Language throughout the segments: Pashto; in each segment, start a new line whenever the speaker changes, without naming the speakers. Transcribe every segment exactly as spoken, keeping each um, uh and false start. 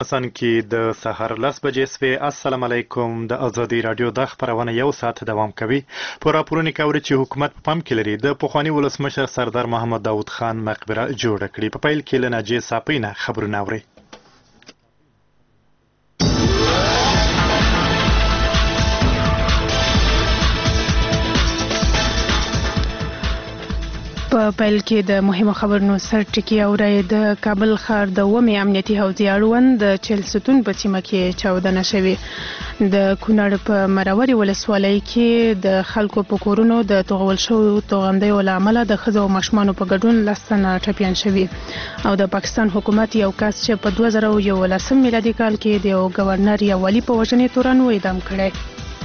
افغانستان کې د سهار لس بجې سوې. السلام علیکم. د ازادي راډیو د خبرونه یو ساعت دوام کوي. په راپورونو کې اوري چې حکومت په پام کې لري د پخواني ولسمشر سردار محمد داود خان مقبره جوړه کړي. په پیل کې له ناجیې صافۍ نه خبرونه اوري.
په پیل کې د مهمو خبرونو سر ټکی اوري. د کابل ښار د اومې امنیتي حوزې اړوند د چهلستون په سیمه کې چاودنه شوې. د کونړ په مروري ولسوالۍ کې د خلکو په کورونو د توغول شویو توغندیو له امله د ښځو او ماشومانو په ګډون لس تنه ټپیان شوي. او د پاکستان حکومت یو کس چې په دوه زره یولسم میلادي کال کې د یو ګورنر یا والي په وژنې تورن و اعدام کړی.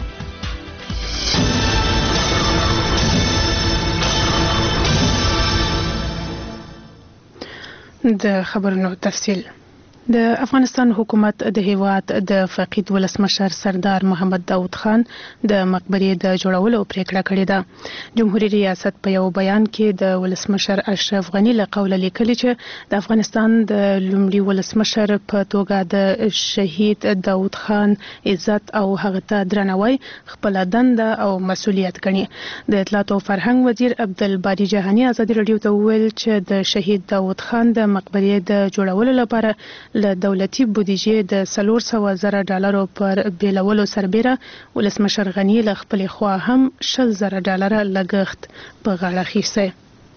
د خبرونو تفصیل. د افغانستان حکومت د هیواد د فقید ولسمشر سردار محمد داود خان د مقبرې د جوړولو پریکړه کړې ده. جمهوریت ریاست په یو بیان کې د ولسمشر اشرف غنی له قوله لیکلي چې د افغانستان د لومړي ولسمشر په توګه د شهید داود خان عزت او هغه ته درناوی خپل دنده او مسولیت ګڼي. د اطلاعات او فرهنګ وزیر عبدالباري جهاني ازادي راډیو ته وویل چې د شهید داود خان د مقبرې د جوړولو لپاره له دولتي بودیجې د څلور سوه زره ډالرو پر بیلولو سربیره ولسمشر غني له خپلې خوا هم شل زره ډالره لګښت په غاړه اخیستی.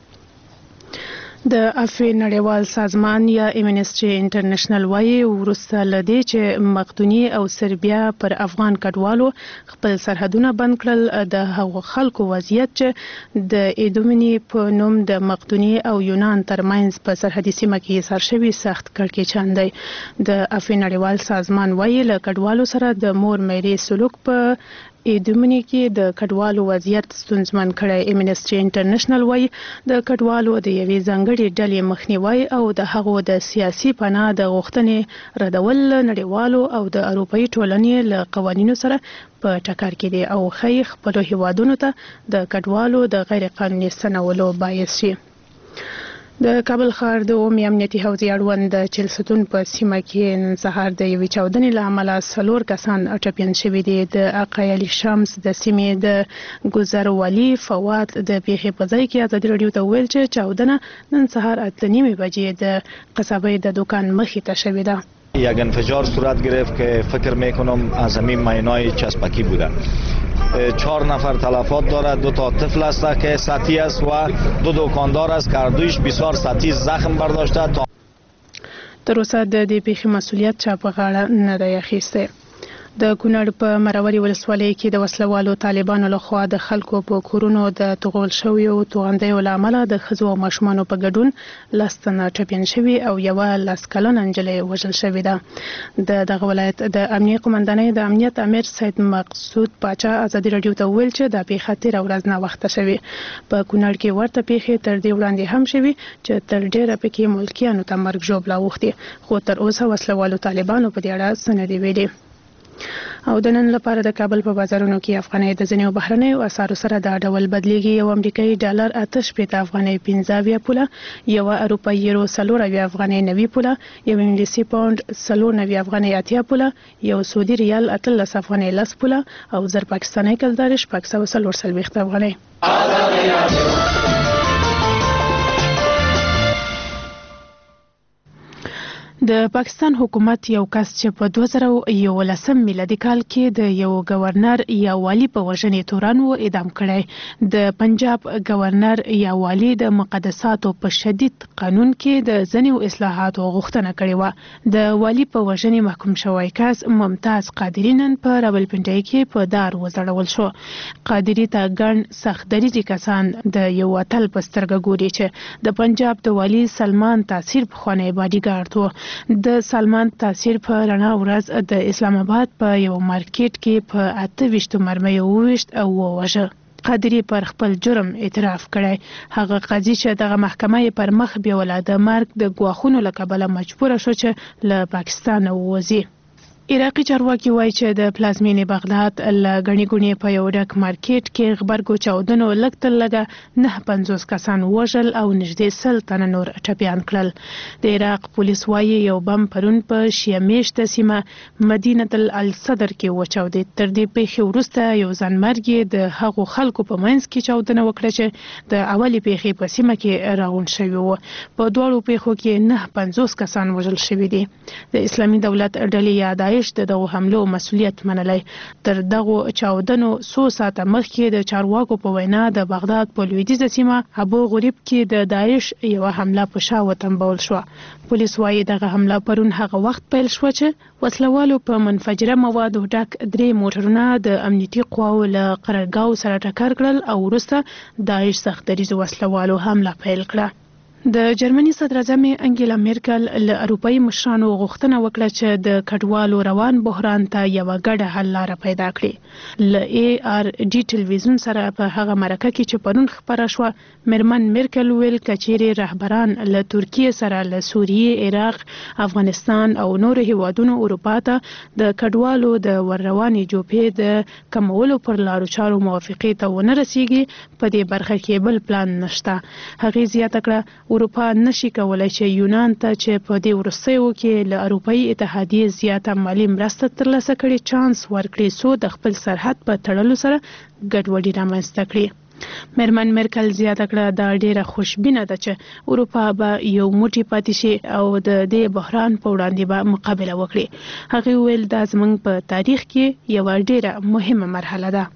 د افی نړیوال سازمان یا امنسټي انټرنیشنل وایي وروسته له دې چې مقدوني او سربیا پر افغان کډوالو خپل سرحدونه بند کړل، د هغو خلکو وضعیت چې د ایدومني په نوم د مقدوني او یونان ترمنځ په سرحدي سیمه کې ایثار شوي سخت کړکېچن دی. د افی نړیوال سازمان وایي له کډوالو سره د مور میرې سلوک په ایدومني کې د کډوالو وضعیت ستونزمن کړی. امنسټي انټرنیشنل وایي د کډوالو د یوې ځانګړې ډلې مخنیوی او د هغو د سیاسي پناه د غوښتنې ردول نړیوالو او د اروپایي ټولنې له قوانینو سره په ټکر کې دي او ښایي خپلو هیوادونو ته د کډوالو د غیر قانوني ستنولو باعث شي. د کابل ښار د اومې امنیتي حوزې اړوند د چهلستون په سیمه کې نن سهار د یوې چاودنې له امله څلور کسان ټپیان شوي دي. د اقایل شمس د سیمې د ګذر والي فواد د پیښې په ځای کې ازادي راډیو ته وویل چې چاودنه نن سهار اته نیمې بجې د قصبه د دکان مخې ته شوې ده.
یک انفجار صورت گرفت که فکر میکنم از همین ماینای چسبکی بوده. چهار نفر تلفات دارد، دو تا طفل است که سطحی است و دو دکاندار است که هر دویش بسیار سطحی زخم برداشته.
تر اوسه د دې پیښې مسؤلیت چا په غاړه نه دی اخیستی. د کونړ په مروري ولسوالۍ کې د وسلوالو طالبانو لخوا د خلکو په کورونو د توغول شویو توغندیو له امله د ښځو او ماشومانو په ګډون لس تنه ټپیان شوي او یوه لس کلنه نجلۍ وژل شوې ده. د دغه ولایت د امنیه قومندانۍ د امنیت امیر سید مقصود پاچا ازادي راډیو ته وویل چې دا پیښه تېره ورځ ناوخته شوې. په کونړ کې ورته پیښې تر دې وړاندې هم شوي چې تر ډېره پکې ملکیانو ته مرګ ژوبله اوښتې، خو تر اوسه وسلوالو طالبانو په دې اړه څه نه دي ویلي. او د نن لپاره د کابل په بازارونو کې افغانۍ د ځینو بهرنیو اسعارو سره دا ډول بدلیږي. یو امریکایي ډالر اته شپېته افغانۍ پنځه اویا پوله، یوه اروپایي یورو څلور اویا افغانۍ نوي پوله، یو انګلیسي پاونډ څلور نوي افغانۍ اتیا پوله، یو سعودي ریال اتلس افغانۍ لس پوله او زر پاکستاني کلدار شپږ سوه څلور څلوېښت افغانۍ. د پاکستان حکومت یو کس چې په دوه زره یولسم میلادي کال کې د یو ګورنر یا والي په وژنې تورن و اعدام کړی. د پنجاب ګورنر یا والي د مقدساتو په شدید قانون کې د ځینو اصلاحاتو غوښتنه کړې وه. د والي په وژنې محکوم شوی کس ممتاز قادري نن په راولپنډۍ کې په دار وځړول شو. قادري ته ګڼ سخت دریځي کسان د یو اتل په سترګه ګوري چې د پنجاب د والي سلمان تاثیر پخوانی باډیګارډ و. د سلمان تاثیر په رڼا ورځ د اسلام آباد په یو مارکیټ کې په اته ویشتو مرمیو وویشت او ووژه. قادري پر خپل جرم اعتراف کړی. هغه قاضي چې دغه محکمه یې پر مخ بیوله د مرګ د ګواښونو له کبله مجبوره شو چې له پاکستانه ووځي. عراقي چارواکي وایي چې د پلازمینې بغداد له غني ګونې په یو ډک مارکیټ کې غبرګو چاودنو لږ تر لږه نه پنځوس کسان وژل او نږدې سل تنه نور ټپیان کړل. د عراق پولیس وایي یو بم پرون په شیعه میشته سیمه مدینه الصدر کې وچاودېد. تر دې پیښې وروسته یو ځانمرګي د هغو خلکو په منځ کې چاودنه وکړه چې د اولې پیښې په سیمه کې راغونډ شوي وو. په دواړو پیښو کې نه پنځوس کسان وژل شوي دي. د اسلامي دولت ډلې یا داعش د دغو حملو مسؤلیت منلی. تر دغو چاودنو څو ساعته مخکې د چارواکو په وینا د بغداد په لویدیځه سیمه ابو غریب کې د داعش یوه حمله په شا وتنبول شوه. پولیس وایي دغه حمله پرون هغه وخت پیل شوه چې وسلوالو په منفجره موادو ډک درې موټرونه د امنیتي قواو له قرارګاو سره ټکر کړل او وروسته داعش سخت دریځو وسلوالو حمله پیل کړه. د جرمني صدر اعظم انګیلا میرکل له اروپایي مشرانو غوښتنه وکړه چې د کډوالو روان بحران ته یوه ګډه حل لاره پیدا کړي. له ای آر ډي ټلویزیون سره په هغه مرکه کې چې پرون خپره شوه، میرمن میرکل ویل کچېرې رهبران له ترکیې سره له سوریې، عراق، افغانستان او نورو هیوادونو اروپا ته د کډوالو د ورروانې جوپې د کمولو پر لارو چارو موافقې ته ونه رسیږي، په دې برخه کې بل پلان نشته. هغې زیاته کړه اروپا نشي کولای چې یونان ته چې په دې وروستیو کې له اروپایي اتحادیې زیاته مالي مرسته ترلاسه کړي چانس ورکړي څو د خپل سرحد په تړلو سره ګډوډي رامنځته کړي. میرمن میرکل زیاته کړه دا ډیره خوشبینه ده چې اروپا به یو موټی پاتې شي او د دې بحران په وړاندې به مقابله وکړي. هغې ویل دا زموږ په تاریخ کې یوه ډیره مهمه مرحله ده.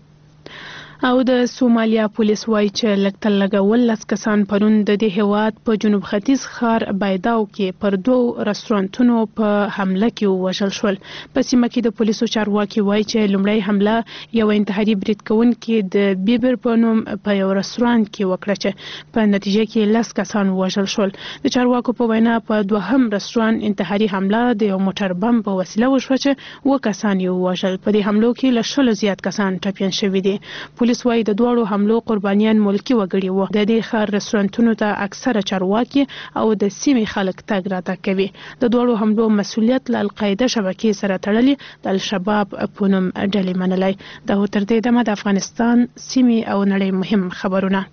او د سومالیا پولیس وایي چې لږ تر لږه ولس کسان پرون د دې هیواد په جنوب ختیځ ښار بایداو کې پر دوو رستورانتونو په حمله کې ووژل شول. په سیمه کې د پولیسو چارواکي وایي چې لومړی حمله یو انتحاري برید کوونکي د بیبر په نوم په یو رستورانت کې وکړه چې په نتیجه کې لس کسان ووژل شول. د چارواکو په وینا په دوهم رستورانت انتحاري حمله د یو موټر بم په وسیله وشوه چې اووه کسان یې ووژل. په دې حملو کې له شلو زیات کسان ټپیان شوي دي. پولیس وایي د دواړو حملو قربانیان ملکي وګړي وو. د دې ښار رستورانتونو ته اکثره چارواکي او د سیمې خلک تګ راتګ کوي. د دواړو حملو مسؤلیت له القاعده شبکې سره تړلي د الشباب په نوم ډلې منلی. دا تر دې دمه د افغانستان، سیمې او نړۍ مهم خبرونه.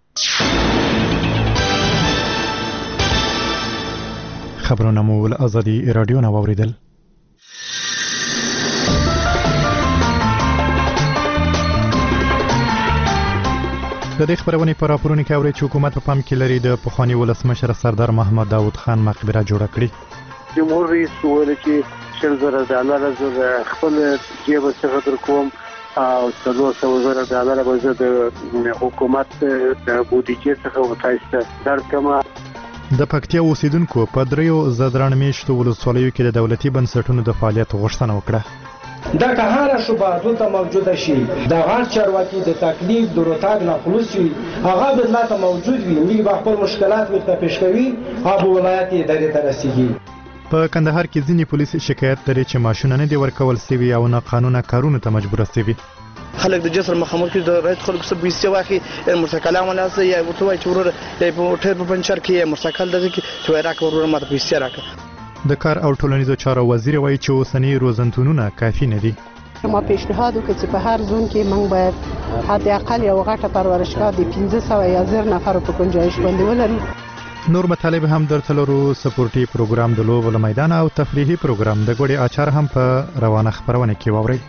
خبرونه مو له ازادي رادیو نه واوریدل. د دې خبرونې په راپورونو کې اوري چې حکومت په پام کې لري د پخوانی ولسمشر سردار محمد داود خان مقبره جوړه کړي.
جمهور رئیس وویل چې شل زره ډالر زه خپل جیب څخه درکوم او څلور سوه زره ډالر به زه د حکومت د بودیجې څخه ورته درکوم.
د پکتیا اوسیدونکو په دریو زدران میشتو ولسوالیو کې د دولتي بنسټونو د فعالیت غوښتنه وکړه.
دا که هر شوبه دلته موجوده شي، د غیر چارواکي د تکلیف د روتاګ نه خلاص وي، هغه دلته موجود وي، موږ به خپل مشکلات ورته پیش کوي او ولایت ادارې ته رسیږي.
په کندهار کې ځینې پولیس شکایت لري چې معاشونه نه دی ورکول سوي او نه قانونه کارونه ته مجبور سوي.
خلک د جسر مخامخ کې د رایت خلکو سره بیسته واخی مرتکل عمله یا ورته وای چې ورور په ټیر په پنچر کې مرتکل دغه کې چې راک ورور ماته بیسته راک.
د کار او ټولنیزو چارو وزیر وایي چې اوسنی روزنتونونه کافي نه دي.
ما پیشنهاد وکړ چې په هر زون کې موږ باید حد اقل یو غټه پرورشگاه د پنځه سوه یا زر نفر په گنجایش باندې ولرو.
نور مطالب هم درته لرو. سپورټي پروګرام د لوبو له میدان او تفریحي پروګرام د ګوړې اچار هم په روانه خبرونه کې واورئ.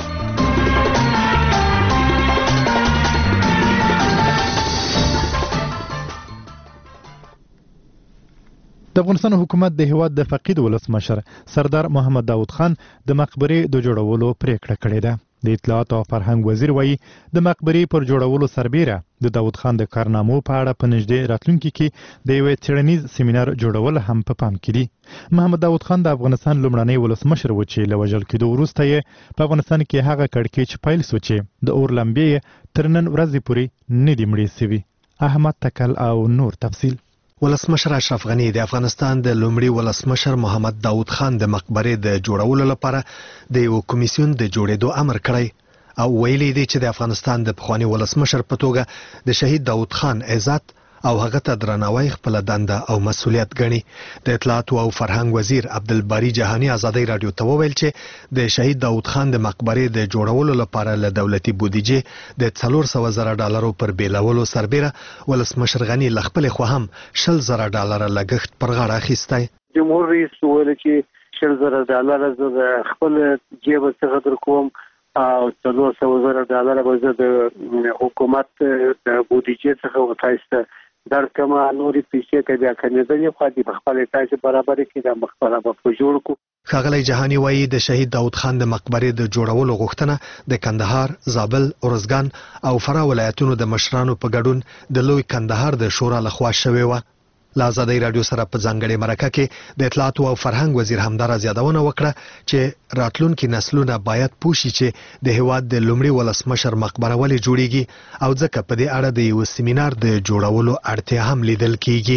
د افغانستان حکومت د هیواد د فقید ولسمشر سردار محمد داود خان د مقبرې د جوړولو پریکړه کړې ده. د اطلاعات او فرهنګ وزیر وایي د مقبرې پر جوړولو سربیره د داود خان د کارنامو په اړه په نږدې راتلونکي کې د یو څېړنیز سیمینار جوړول هم په پام کې دي. محمد داود خان د افغانستان لومړنی ولسمشر و چې له وژل کېدو وروسته یې په افغانستان کې هغه کړکېچ پیل شو چې د اور لمبې تر نن ورځې پورې نه دي مړې سوي. احمد تکل او نور تفصیل.
ولسمشر اشرف غنی د افغانستان د لومړي ولسمشر محمد داود خان د مقبرې د جوړولو لپاره د یو کمیسیون د جوړېدو امر کړی او ویلي دی چې د افغانستان د پخوانی ولسمشر په توګه د شهید داود خان عزت او هغه ته درناوی خپل دنده او مسولیت ګڼي. د اطلاعات او فرهنګ وزیر عبدالباری جهانی ازادي رادیو ته وویل چې د شهید داود خان د مقبرې د جوړولو لپاره له دولتي بودیجې د څلور سوه زره ډالرو پر بیلولو سربیره ولسمشر غنی له خپلې خوا هم شل زره ډالره لګښت پر غاړه اخیستی.
جمهور رئیس وویل چې شل زره ډالره زه خپل جیب څخه درکوم او څلور سوه زره ډالره به زه د حکومت د بودیجې څخه وتایسته در کما نورې پیسې که بیا کمېدلې خو دې په خپلې تاسې برابرې کړي دا مقبره به په جوړ کړو.
ښاغلی جهاني وایي د شهید داود خان د مقبرې د جوړولو غوښتنه د کندهار، زابل، ارزګان او فراه ولایتونو د مشرانو په ګډون د لوی کندهار د شورا لخوا شوې وه. له ازادۍ راډیو سره په ځانګړې مرکه کې د اطلاعاتو او فرهنګ وزیر همداراز یادونه وکړه چې راتلونکي نسلونه باید پوه شي چې د هېواد د لومړي ولسمشر مقبره ولې جوړیږي او ځکه په دې اړه د یو سیمینار د جوړولو اړتیا هم لیدل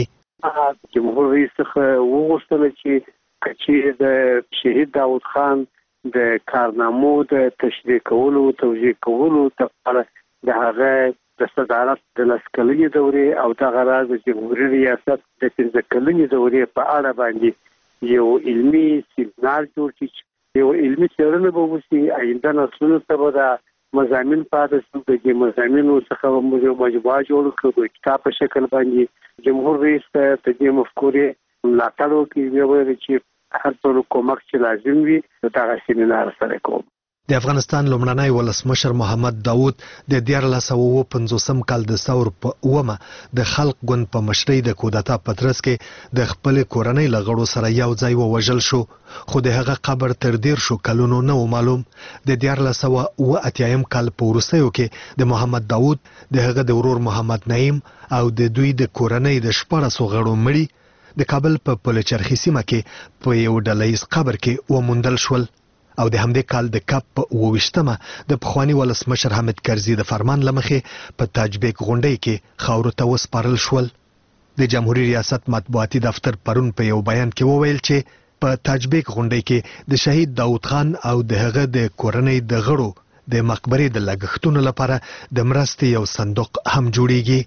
کیږي.
جمهور رئیس څخه وغوښتل چې چې د شهید داود خان د کارنامو د تشریح کولو توجیه کولو لپاره د هغه د صدارت د لس کلنې دورې او دغه راز د جمهوري ریاست د پنځه کلنې دورې په اړه باندې یو علمي سیمینار جوړ کړي، یو علمي څېړنه به وشي، آینده نسلونو ته به دا مضامین پاتې شي. د دې مضامینو څخه به موږ یو مجموعه جوړ کړو د کتاب په شکل باندې. جمهور رئیس ته د دې مفکورې ملاتړ وکړي، ویې ویل چې هر څومره کومک چې لازم وي دغه سیمینار سره کوم.
د افغانستان لومړنی ولسمشر محمد داود د دیارلس سوه اووه پنځوسم کال د ثور په اوومه د خلق ګوند په مشرۍ د کودتا په ترڅ کې د خپلې کورنۍ له غړو سره یو ځای ووژل شو، خو د هغه قبر تر دېر شو کلونو نه و معلوم. د دیارلس سوه اووه اتیایم کال په وروستیو کې د محمد داود د هغه د ورور محمد نعیم او د دوی د کورنۍ د شپاړسو غړو مړي د کابل په پلچرخي سیمه کې په یو ډله ییز قبر کې وموندل شول. او د همدې کال د کپ په اووه ویشتمه د پخواني ولسمشر حامد کرزي د فرمان له مخې په تاجبیک غونډۍ کې خاورو ته وسپارل شول. د جمهوریت ریاست مطبوعاتي دفتر پرون په یو بیان کې وویل چې په تاجبیک غونډۍ کې د شهید داود خان او د هغه د کورنۍ د غړو د مقبرې د لګښتونو لپاره د مرستې یو صندوق هم جوړیږي.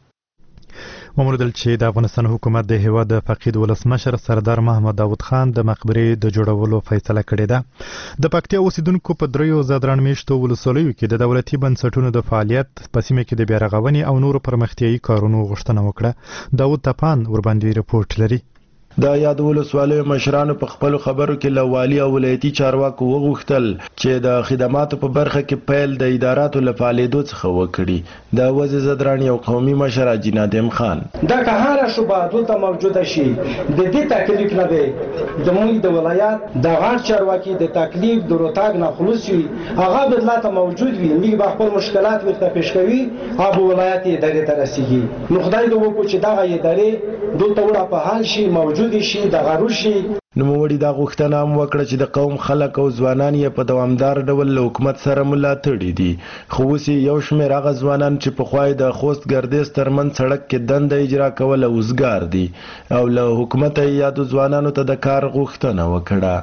وموندل چې د افغانستان حکومت د هیواد د فقید ولسمشر سردار محمد داود خان د مقبرې د جوړولو فیصله کړې ده. د پکتیا اوسیدونکو په دریو زدران میشتو ولسوالیو کې د دولتي بنسټونو د فعالیت په سیمه کې د بیارغونې او نورو پرمختیایي کارونو غوښتنه وکړه. داود تپان ورباندې رپورټ لري.
د یاد ولسوالیو مشرانو په خپل خبرو کې له والي او ولایتي چارواکو وغوښتل چې د خدماتو په برخه کې پیل د اداراتو له فعالیدو څخه وکړي. د وزیر زدران یو قومي مشر حاجي نادم خان
دا که هر شوبه دلته موجوده شي د دې تکلیف نه دی د موږ د ولایت د غاټ چارواکي د تکلیف د روتاګ نه خلاص وي، هغه بدلاته موجود وي، موږ به خپل مشکلات ورته پیش کوي او ولایت ادارې ته رسیږي. نو خدای دې وکړي چې دغه ادارې دلته وړه په حال شي، موجود شي، دغه روشي.
نوموړي دا غوښتنه هم وکړه چې د قوم خلک او ځوانان یې په دوامدار ډول له حکومت سره ملاتړي دي، خو اوس یو شمېر هغه ځوانان چې پخوا د خوست ګردیز ترمنځ سړک کې دنده اجرا کوله وزګار دي او له حکومته یې یادو ځوانانو ته د کار غوښتنه وکړه.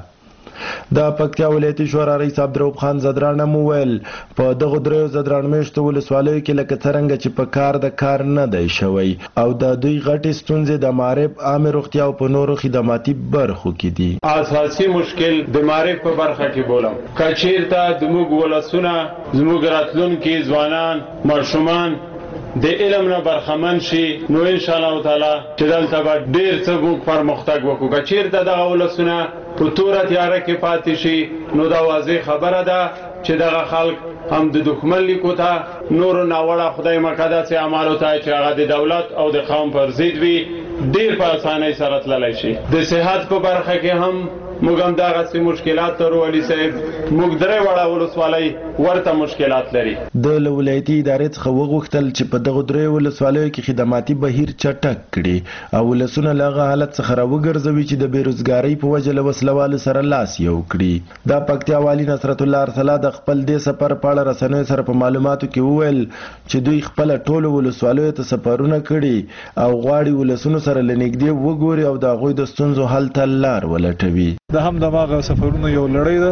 د پکتیا ولایتي شورا رئیس عبدالرؤف خان زدران هم وویل په دغو دریو زدران میشتو ولسوالیو کې لکه څرنګه چې په کار د کار نه دی شوی او د دوی غټې ستونزې د معارف، عامې روغتیا او په نورو خدماتي برخو کې دي.
اساسي مشکل د معارف په برخه کې بولم که چیرته زموږ ولسونه، زموږ راتلونکي ځوانان، ماشومان د علم نه برخمن شي نو ان شاء الله تعالی چې دلته به ډیر څه موږ پرمختګ وکړو. که چیرته دغه ولسونه په توره تیاره کې پاتې شي نو دا واضح خبره ده چې دغه خلک هم د دښمن لیکو ته نورو ناوړه خدای مقدس اعمالو ته چې هغه د دولت او د قوم پر ضد وي ډیر په اسانۍ سره تللی شي. د صحت په برخه کې هم موږ هم دغسې مشکلات لرو. علي صاحب موږ درې واړه ولسوالۍ ورته مشکلات لري.
د له ولایتي ادارې څخه وغوښتل چې په دغو درې ولسوالیو کې خدماتي بهیر چټک کړي او ولسونه له هغه حالت څخه راوګرځوي چې د بېروزګارۍ په وجه له وسلوالو سره لاس یو کړي. دا پکتیا والي نصرت الله ارسلا د خپل دې سفر په اړه رسنیو سره په معلوماتو کې وویل چې دوی خپله ټولو ولسوالیو ته سفرونه کړي او غواړي ولسونو سره له نږدې وګوري او د هغوی د ستونزو حل ته لار ولټوي.
د هم دغه سفرونو یو لړۍ ده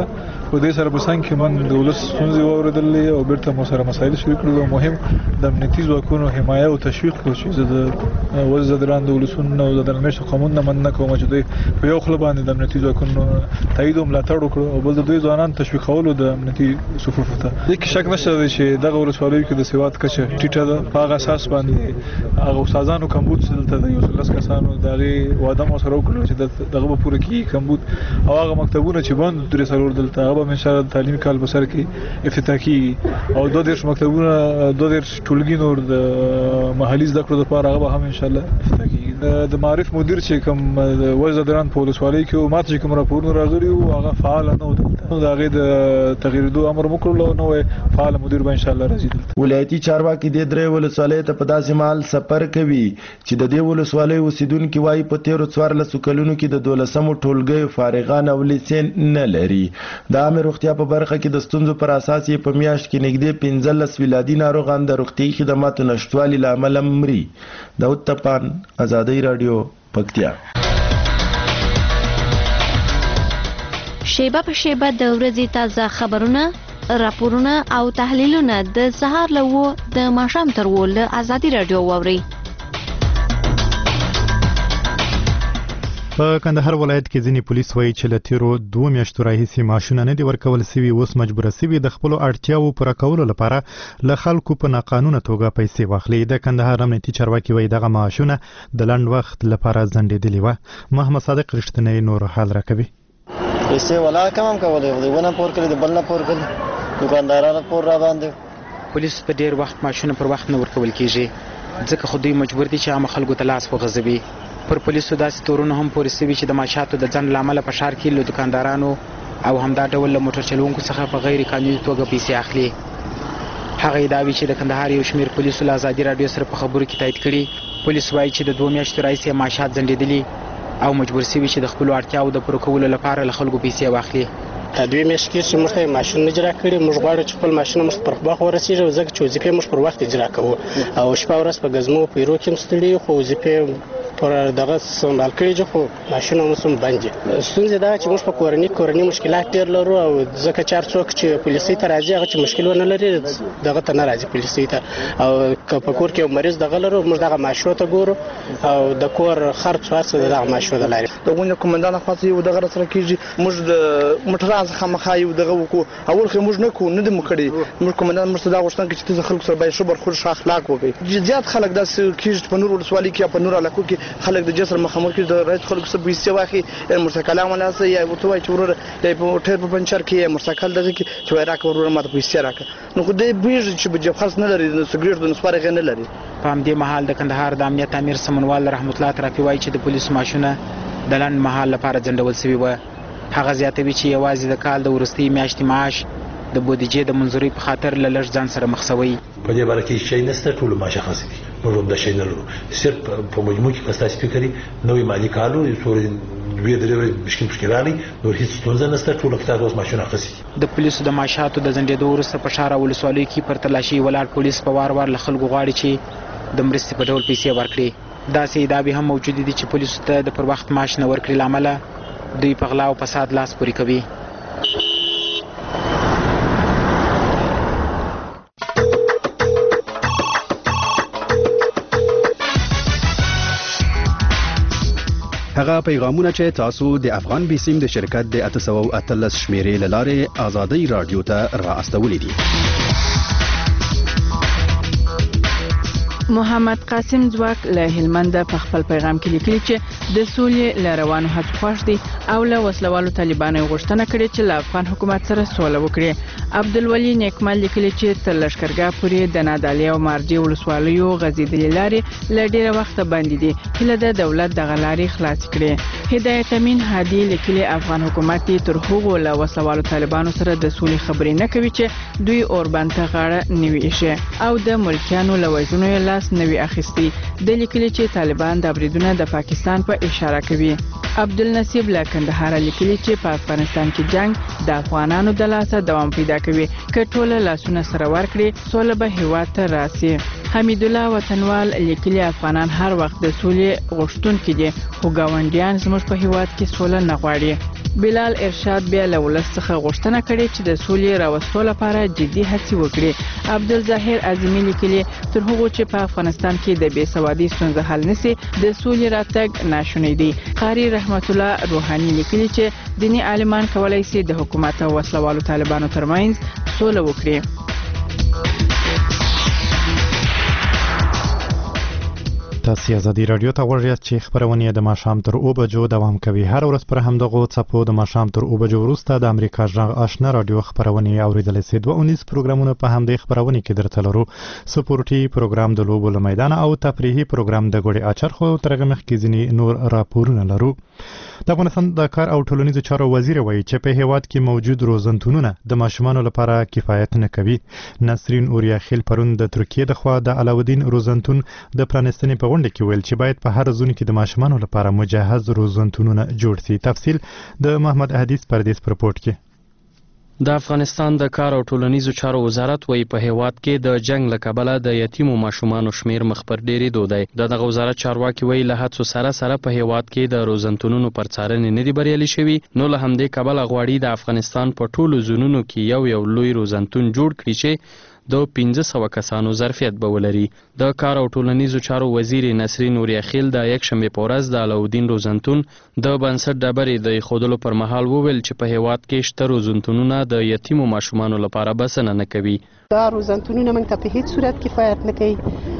په دې سره په څنګه کې من د ولس ستونزې واوریدلې او بیرته مو سره مسایل شریک کړو. مهم د امنیتي ځواکونو حمایه او تشویق کړو چې زه د وزیران د ولسونو او د نړۍ قانون نه مننه کوم چې دوی په یو خل باندې د امنیتي ځواکونو تایید او ملاتړ وکړو او بل د دوی ځوانان تشویقولو د امنیتي صفوف ته. هیڅ شک نشته چې دغه ولسوالیو کې د سواد کچه ټیټه ده. په هغه اساس باندې هغه استادانو کمبود چې دلته د یو څلس کسانو دغه واده مو سره وکړو چې دغه په پوره کې کمبود او هغه مکتبونه چې بند درې سرور دلته هغه به ان شاء الله تعلیم کال په سر کې افتتاح کیږي او دوه دیرش مکتبونه دوه دیرش ټولګي نور د محلي زده کړو لپاره هغه به هم ان شاء الله افتتاح کیږي. د معرف مدیر چې کوم وزیران په ولسوالۍ کې ماته چې کوم راپورونه راغلي او هغه فعال نه و دلته دا غي د تغییردو امر وکړو نو فعال مدیر به ان شاء الله راځي دلته.
ولایتي چارواکي د درې ولسوالۍ ته په داسې مال سفر کوي چې د دې ولسوالۍ اوسیدونکو وايي په تیر څوارلس کلونو کې د دولسمو ټولګي فارغان او لیسن نه لري. د عامه روغتیا په برخه کې د ستونزو پر اساس یې په میاشت کې نږدې پنځلس ولادي ناروغان د روغتي خدماتو نشټوالي لامل مري. داود تپان، آزادۍ رادیو، پکتیا.
شیبه په شیبه د ورځې تازه خبرونه، راپورونه او تحلیلونه د سهار له وو د ماښام تر وو له آزادۍ رادیو واورئ.
په کندهار ولایت کې ځینې پولیس وایي چې له تیرو دوه میاشتو راهیسې معاشونه نه دي ورکول سوي، اوس مجبور سوي د خپلو اړتیاوو پوره کولو لپاره له خلکو په ناقانونه توګه پیسې واخلي. د کندهار امنیتي چارواکي وایي دغه معاشونه د لنډ وخت لپاره ځنډېدلي وه. محمد صادق رښتینی نور حال راکوي.
پیسې ولا کم هم کولې د ونه پور کړی د بل نه پور کړی دکاندارانو پور را باندې.
پولیس په ډیر وخت معاشونه پر وخت نه ورکول کیږي ځکه خو دوی مجبور دي چې عام خلکو ته لاس وغځوي. پر پولیسو داسې تورونه هم پورې سوي چې د معاشاتو د ځنډ له امله په ښار کې له دکاندارانو او همدا ډول له موټر چلوونکو څخه په غیر قانوني توګه پیسې اخلي. هغه ادعاوې چې د کندهار یو شمېر پولیسو له ازادي راډیو سره په خبرو کې تایید کړي. پولیس وایي چې د دوه میاشتو راهیسې معاشات ځنډېدلي او مجبور سوي چې د خپلو اړتیاوو د پوره کولو لپاره له خلکو پیسې واخلي.
دوی میاشتې کې چې موږ ته ماشین اجرا کړي، موږ غواړو چې خپل ماشین موږ پر وخت ورسېږي ځکه چې وظیفې موږ پر وخت اجرا کوو او شپه ورځ په ګزمو پیرو کې هم ستړي خو وظیفې پر دغه سمبال کړي خو ماشین هم سم بند دي. ستونزه دا چې موږ په کورنۍ کورنۍ مشکلات ډېر لرو او ځکه چې هر څوک چې پولیسي ته راځي هغه چې مشکل ونه لري دغه ته نه راځي پولیسي ته او که په کور کې یو مریض دغه لرو موږ دغه ماشو ته ګورو او د کور خرڅ ورڅ دغه ماشو د لاري
د غونډه کومندان خاص یو دغه سره کیږي موږ د موټران څخه مخایو دغه وکړو اول خو موږ نه کو نه د مکړي موږ کومندان موږ دا غوښتن چې د خلکو سره باید شبر خور ښه اخلاق وکړي. زیات خلک داسې کیږي په نور ولسوالۍ کې په نور علاقو کې خلک د جسر مخامخ کې د رایت خلکو سره پیسې واخی موټرسایکل عمله یا وته وای چې ورور د ټیر په پنچر کې موټرسایکل دغه کې چې راک ورور ماته پیسې راک نو خو دې بیج چې په جبخص نه لري د سګریټ د نسوار غن نه لري.
په همدې محل د کندهار د امنیت امیر سمنوال رحمت الله ترافي وایي چې د پولیسو ماشونه د لنډ مهال لپاره ځنډول شوي و. هغه زیاتوي چې یوازې د کال د وروستۍ میاشتې معاش د بودیجې د منظوري په خاطر له لږ ځان سره مخ شوی.
په دې باره کې شي نسته ټول ماشخص دي موږ د شي نه لرو صرف په مجموع کې کستا سپیکري نوې مالی کالو سورې دوی درې مشکل مشکلانی نور هیڅ ستونزه نسته ټول کتاب اوس ماشونه خسي.
د پولیسو د معاشاتو د ځنډېدو وروسته په ښار ولسوالۍ کې پر تلاشي ولاړ پولیس په وار وار له خلکو غواړي چې د مرستې په ډول پیسې ورکړي. داسې ادعاوې هم موجودې دي چې پولیسو ته د پر وخت معاش نه ورکړي له امله دوی په غلا او فساد لاس پورې کوي.
هغه پیغامونه چې تاسو د افغان بیسیم د شرکت د اته سوه او اتلس شمیرې له لارې آزادۍ رادیو ته را استولې دي.
محمد قاسم ځواک له هلمند په خپل پیغام کې لیکلي چې د سولې له روانو هڅو خوښ دي او له وسلوالو طالبانو غوښتنه کړې چې له افغان حکومت سره سوله وکړي. عبدالولي نیکمل لیکلي چې تر لښکرګاه پورې د نادعلي او مارجې ولسوالیو غځېدلې لارې له ډېره وخته بندې دي. هیله ده دولت دغه لارې خلاصې کړي. هدایت امین هادي لیکلي افغان حکومت تر هغو له وسلوالو طالبانو سره د سولې خبرې نه کوي چې دوی اوربند ته غاړه نوي ایښي او د ملکیانو له وژنو یې لاس نوي اخیستي. د لیکلي چې طالبان د بریدونه د پاکستان په اشاره کوي. عبدالنصیب له کندهار لیکلي چې په افغانستان کې جنگ د افغانانو د لاسه دوام پیدا کوي. که ټول لاسونه سره ورکړي سوله به هیواد ته راسي. حمید الله وطنوال لیکلي افغانان هر وخت د سولې غوښتونکي دي خو ګاونډیان زموږ په هیواد کې سوله نه غواړي. بلال ارشاد بیا له ولس څخه غوښتنه کړې چې د سولې راوستلو لپاره جدي هڅې وکړي. عبدالظاهر اعظمي لیکلي تر هغو چې په افغانستان کې د بې سوادۍ ستونزه حل نشي د سولې راتګ ناشونی دی. قاری رحمت الله روحاني لیکلي چې دیني عالمان کولای شي د حکومت او وسلوالو طالبانو ترمنځ سوله وکړي.
تاسو ازادي رادیو ته غوږ چې خبرونه د ماښام تر اوه بجو دوام کوي. هر ورځ پر همدغه څپو د ماښام تر اوه بجو وروسته د امریکا ژغ آشنا رادیو خبرونه اوریدل سي. دوه اونیز پروګرامونه په همدې خبرونه کې درته لرو. سپورتي پروګرام د لوبو له میدان او تفریحي پروګرام د ګوړې اچرخو ترغه مخ کې ځینی نور راپورونه لرو. د افغانستان د کار او ټولنیزو چارو وزیر وایي چې په هیواد کې موجود روزنتونونه د ماشومانو لپاره کفایت نه کوي. نسرین اوریا خیل پرون د ترکیه د خوا د علاودین روزنتون د پرانستنې په غونډه کې ویل چې باید په هر زون کې د ماشومانو لپاره مجهز روزنتونونه جوړ شي. تفصیل د محمد حدیث پردیس پر رپورت کې.
د افغانستان د کار او ټولنیزو چارو وزارت وایي په هیواد کې د جنگ له کبله د یتیمو ماشومانو شمیر مخ پر ډیرېدو دی. دغه وزارت چارواکي وایي له هڅو سره سره په هیواد کې د روزنتونونو پر څارنې نه دي بریالي شوي، نو له همدې کبله غواړي د افغانستان په ټولو زونونو کې یو یو لوی روزنتون جوړ کړي چې د پنځه سوه کسانو ظرفیت به ولري. د کار او ټولنیزو چارو وزیر نسرین اوریا-خیل د یکشنبې په ورځ د علاودین روزنتون د بنسټ ډبرې د ایښودلو پر مهال وویل چې په هیواد کې شته روزنتونونه د یتیمو ماشومانو لپاره بسنه نه کوي.
دا روزنتونونه موږ ته په هیڅ صورت کفایت نه کوي.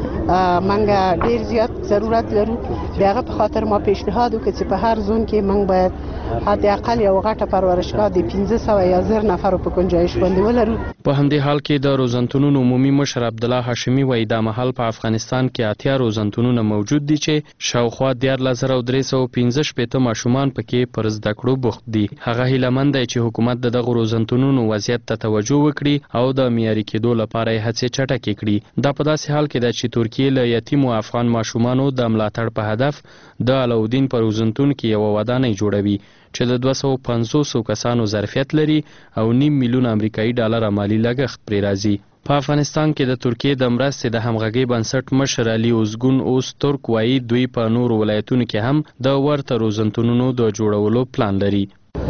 موږ ډیر زیات ضرورت لرو. د هغه په خاطر ما پیشنهاد وکړ چې په هر زون کې موږ باید حداقل یو غټه پرورشګاه د پنځه سوه یا زر نفرو په گنجایش باندې ولرو.
په همدې حال کې د روزنتونونو عمومي مشر عبدالله هاشمي وایي دا مهال په افغانستان کې اتیا روزنتونونه موجود دي چې شاوخوا دیارلس زره او درې سوه پنځه شپېته ماشومان پکې پر زده کړو بوخت دي. هغه هیلهمند دی چې حکومت د دغو روزنتونونو وضعیت ته توجه وکړي او د معیاري کېدو لپاره یې هڅې چټکې کړي. دا په داسې حال کې ده چې ترکیه له یتیمو افغان ماشومانو د ملاتړ په هدف د علاودین په روزنتون کې یوه ودانۍ جوړوي چې د دوه سوه پنځوسو کسانو ظرفیت لري او نیم میلیون امریکایي ډالر مالي لګښت پرې راځي. په افغانستان کې د ترکیه د مرستې د همغږۍ بنسټ مشر علي اوزګون اوس ترک وایي دوی په نورو ولایتونو کې هم د ورته روزنتونونو د جوړولو پلان لري.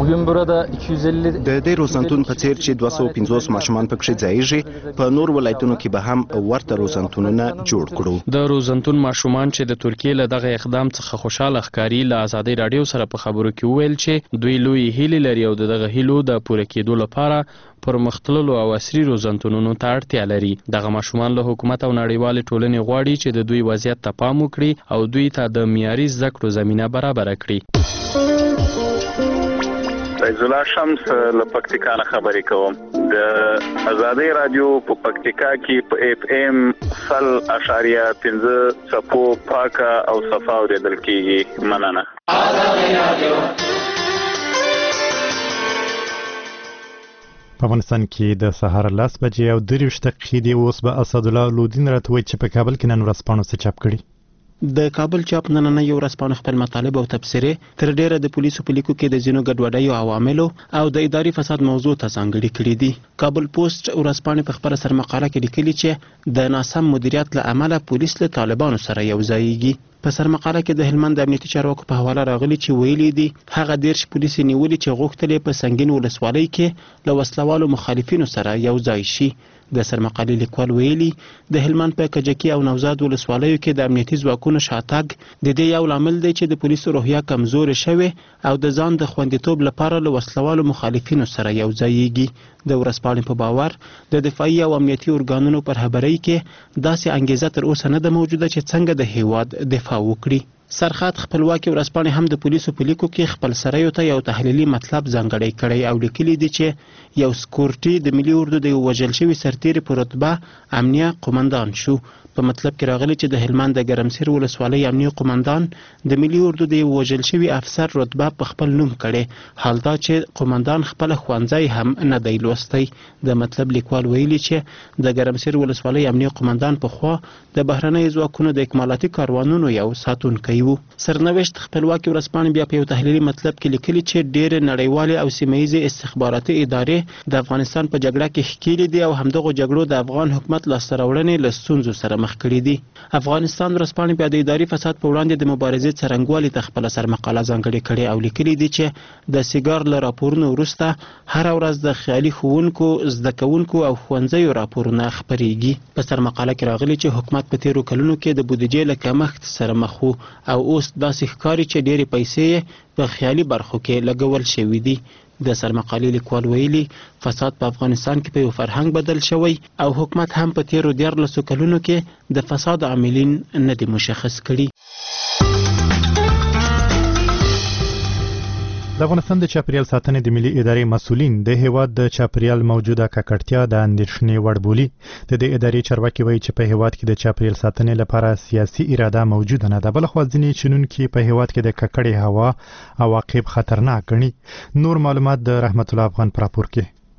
د دې روزنتون په څیر چې دوه سوه پنځوس ماشومان پکې ځایږي په نور ولایتونو کې به هم ورته روزنتونونه جوړ کړو.
د روزنتون ماشومان چې د ترکیه له دغه اقدام څخه خوشاله ښکاري له ازادي رادیو سره په خبرو کې وویل چې دوی لوی هیلې لري او دغه هیلو د پوره کېدو لپاره پر مختللو او عصري روزنتونونو ته اړتیا لري. دغه ماشومان له حکومت او نړیوالې ټولنې غواړي چې د دوی وضعیت ته پام وکړي او دوی ته د معیاري زده کړو زمینه برابره کړي.
فیضالله شمس له پکتیکا نه خبرې کوم. د ازادي رادیو په پکتیکا کې په اف ام سل اشاریه پنځه څپو پاکه او صفا اورېدل کېږي. مننه.
په افغانستان کې د سهار لس بجې او درویشت دقیقې دي. اوس به اسدالله لودین راته وایي چې په کابل کې نن ورځپاڼو څه چاپ کړي.
د کابل چاپ نننۍ ورځپاڼو خپل مطالب او تبصرې تر ډیره د پولیسو په لیکو کې د ځینو ګډوډیو عواملو او د اداري فساد موضوع ته ځانګړي کړي دي. کابل پوسټ ورځپاڼې په خپله سرمقاله کې لیکلي چې د ناسم مدیریت له امله پولیس له طالبانو سره یو ځایږي. په سرمقاله کې د هلمند امنیتي چارواکو په حواله راغلي چې ویلي دي هغه دیرش پولیس نیولي چې غوښتل یې په سنګین ولسوالۍ کې له وسلوالو مخالفینو سره یو ځای شي. د سرمقالې لیکوال ویلي د هلمند په کجکي او نوزاد ولسوالیو کې د امنیتي ځواکونو شاتګ د دې یو لامل دی چې د پولیسو روحیه کمزورې شوې او د ځان د خوندیتوب لپاره له وسلوالو مخالفینو سره یو ځایږي. د ورځپاڼې په باور د دفاعي او امنیتي ارګانونو پر خبرۍ کې داسې انګیزه تر اوسه نه ده موجوده چې څنګه د هیواد دفاع وکړي. سرخط خپلواکي ورځپاڼې هم د پولیسو په لیکو کې خپل سریو ته یو تحلیلي مطلب ځانګړی کړی او لیکلي دي چې یو سکورټي د ملي اردو د یو وژل شوي سرتیري په رتبه امنیه قومندان شو. په مطلب کې راغلی چې د هلمند د ګرمسیر ولسوالۍ امنیه قومندان د ملي اردو د یو وژل شوي افسر رتبه په خپل نوم کړي، حال دا چې قومندان خپل ښوونځی هم نه دی لوستی. د مطلب لیکوال ویلي چې د ګرمسیر ولسوالۍ امنیه قومندان په خوا د بهرنیو ځواکونو د اکمالاتي کاروانونو یو ساتونکی کړي وو. سرنوشت خپلواکي ورځپاڼې بیا په یو تحلیلي مطلب کې لیکلي چې ډېرې نړیوالې او سیمه ییزې استخباراتي ادارې د افغانستان په جګړه کې ښکېلې دي او همدغو جګړو د افغان حکومت لاسته راوړنې له ستونزو سره مخ کړي دي. افغانستان ورځپاڼې بیا د اداري فساد په وړاندې د مبارزې څرنګوالي ته خپله سرمقاله ځانګړې کړې او لیکلي دي چې د سیګار له راپورونو وروسته هره ورځ د خیالي ښوونکو، زده کوونکو او ښوونځیو راپورونه خپریږي. په سرمقاله کې راغلي چې حکومت په تیرو کلونو کې د بودیجې له کمښت سره مخ و او اوس داسې ښکاري چې ډېرې پیسې په خیالي برخو کې لګول شوي دي. د سرمقالې لیکوال ویلي فساد په افغانستان کې په یو فرهنګ بدل شوی او حکومت هم په تیرو دیارلسو کلونو کې د فساد عاملین نه دي مشخص کړي.
د افغانستان د چاپیریال ساتنې د ملي ادارې مسؤلین د هیواد د چاپیریال موجوده ککړتیا د اندېښنې وړ بولي. د دې ادارې چارواکي وایي چې په هیواد کې د چاپیریال ساتنې لپاره سیاسي اراده موجوده نه ده. بلخوا ځینې چینونکي په هیواد کې د ککړې هوا عواقب خطرناک ګڼي. نور معلومات د رحمت الله افغان پر راپور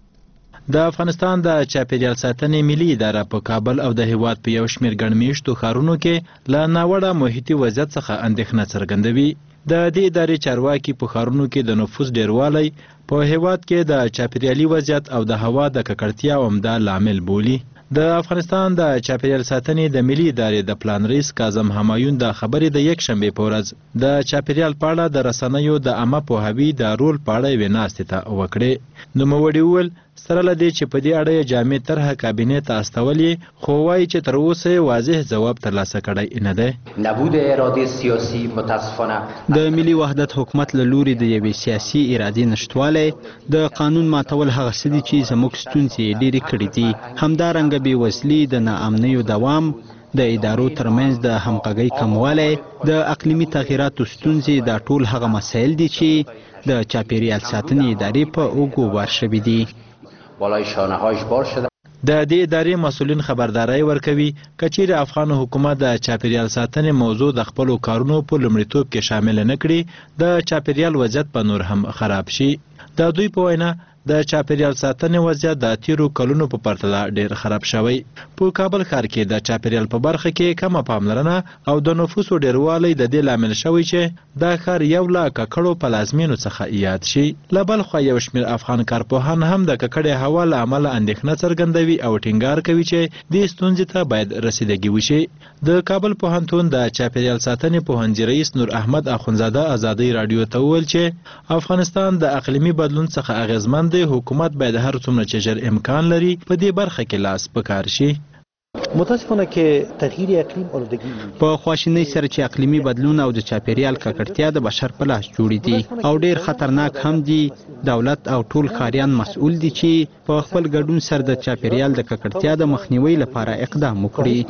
کې.
د افغانستان د چاپیریال ساتنې ملي اداره په کابل او د هیواد په یو شمېر ګڼمیشتو ښارونو کې له ناوړه محیطي وضعیت څخه اندېښنه څرګندوي. د دې ادارې چارواکي په ښارونو کې د نفوس ډیروالی په هیواد کې د چاپیریالي وضعیت او د هوا د ککړتیا عمده لامل بولي. د افغانستان د چاپیریال ساتنې د ملي ادارې د پلان ریس کاظم همایون د خبرې د یک شنبې په ورځ د چاپیریال په اړه د رسنیو د عامه پوهاوي د رول په اړه یوې ناستې ته وکړې. نوموړي وویل سره له دې چې په دې اړه یې جامع طرحه کابینې ته استولې، خو وایي چې تر اوسه یې واضح ځواب ترلاسه کړی نه دی.
نبود اراده سیاسي متاسفانه
د ملي وحدت حکومت له لوري د یوې سیاسي ارادې نشتوالی، د قانون ماتول هغه څه دي چې زموږ ستونزې ډېرې کړې دي. همدارنګه بې وزلي، د ناامنیو دوام، د ادارو ترمنځ د همغږۍ کموالی، د اقلیمي تغییراتو ستونزې دا ټول هغه مسایل دي چې د چاپیریال ساتنې ادارې په اوږو بار شوي دي.
بالای شانه هاش بار شده.
د دې ادارې مسؤلین خبرداري ورکوي که چیرې افغان حکومت د چاپیریال ساتنې موضوع د خپلو کارونو په لومړیتوب کې شامل نه کړي، د چاپیریال وضعیت په نور هم خراب شي. د دوی په وینا د چاپیریال ساتنې وضعیت د تیرو کلونو په پرتله ډیر خراب شوی. په کابل ښار کې د چاپیریال په برخه کې کمه پاملرنه او د نفوسو ډیروالی د دې لامل شوی چې دا ښار یو له ککړو پلازمینو څخه یاد شي. له بل خوا یو شمېر افغان کارپوهان هم د ککړې هوا له امله اندېښنه څرګندوي او ټینګار کوي چې دې ستونزې ته باید رسیدګي وشي. د کابل پوهنتون د چاپیریال ساتنې پوهنځي رئیس نور احمد اخونزاده ازادۍ راډیو ته وویل چې افغانستان د اقلیمي بدلون څخه اغېزمن دی، حکومت باید هر څومره چې ژر امکان لري په دې برخه کې لاس په کار شي.
متاسفانه که تغییر اقلیم آلودگی
په خواشینۍ سره چې اقلیمي بدلون او د چاپیریال ککړتیا د بشر په لاس جوړې دي او ډیر خطرناک هم دي. دولت او ټول ښاریان مسؤل دي چې په خپل ګډون سره د چاپیریال د ککړتیا د مخنیوي لپاره اقدام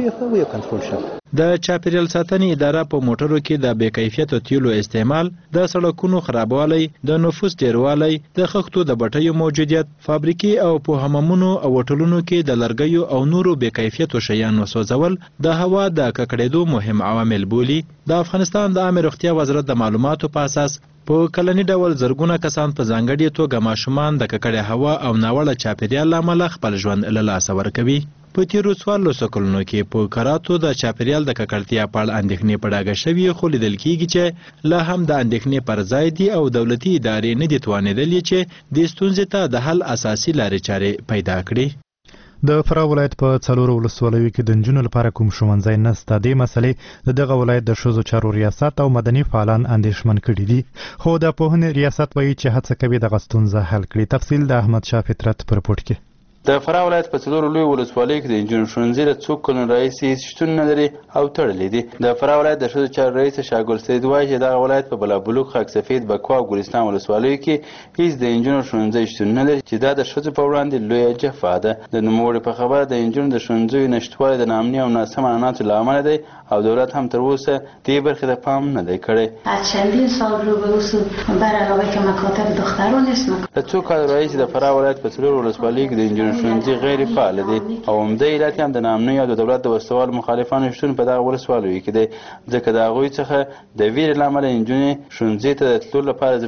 وکړي.
د چاپیریال ساتنې اداره په موټرو کې د بې کیفیته تیلو استعمال، د سړکونو خرابوالی، د نفوس ډیروالی، د خښتو د بټیو موجودیت، فابریکې او په حمامونو او هوټلونو کې د لرګیو او نورو بې کیفیتو شیانو سوځول د هوا د ککړېدو مهم عوامل بولي. د افغانستان د عامه روغتیا وزارت د معلوماتو په اساس په کلني ډول زرګونه کسان په ځانګړې توګه ماشومان د ککړې هوا او ناوړه چاپیریال له امله خپل ژوند له لاسه ورکوي. په تیرو څوارلسو کلونو کې په کراتو د چاپیریال د ککړتیا په اړه اندېښنې په ډاګه شوي، خو لیدل کېږي چې لا هم د اندېښنې پر ځای دي او دولتي ادارې نه دي توانېدلې چې دې ستونزې ته د حل اساسي لارې چارې پیدا کړي.
د فراه ولایت په څلورو ولسوالیو کې د نجونو لپاره کوم ښوونځی نشته. دې مسلې د دغه ولایت د ښځو چارو ریاست او مدني فعالان اندېښمن کړي دي، خو د پوهنې ریاست وایي چې هڅه کوي دغه ستونزه حل کړي. تفصیل د احمد شاه فطرت په رپورټ کې.
د فراه ولایت په څلورو لویو ولسوالیو کې د نجونو ښوونځي له څو کلونو راهیسې هېڅ شتون نه لري او تړلي دي. د فراه ولایت د ښځو چارو رئیس شاګل سید وایي چې دغه ولایت په بلابلوک، خاک سفید، بکوا او ګلستان ولسوالیو کې هېڅ د نجونو ښوونځی شتون نه لري چې دا د ښځو په وړاندې لویه جفا ده. د نوموړي په خبره د نجونو د ښوونځیو نشتوالی د ناامني او ناسم عنعناتو له امله دی او دولت هم تر اوسه دې برخې ته پام نه دی کړی.
از چندین سال رو به اصول بر علاوه که مکاتب دختران است.
له څو کالو راهیسې د فراه ولایت په څلورو ولسوالیو کې د نجونو ښوونځي غیر فعال دي او عمده علت هم د ناامنۍ او د دولت د وسوال مخالفانو شتون په دغه ولسوالیو کې دی، ځکه د هغوی څخه د ویرې له امله نجونې ښوونځي ته د تلو لپاره زړه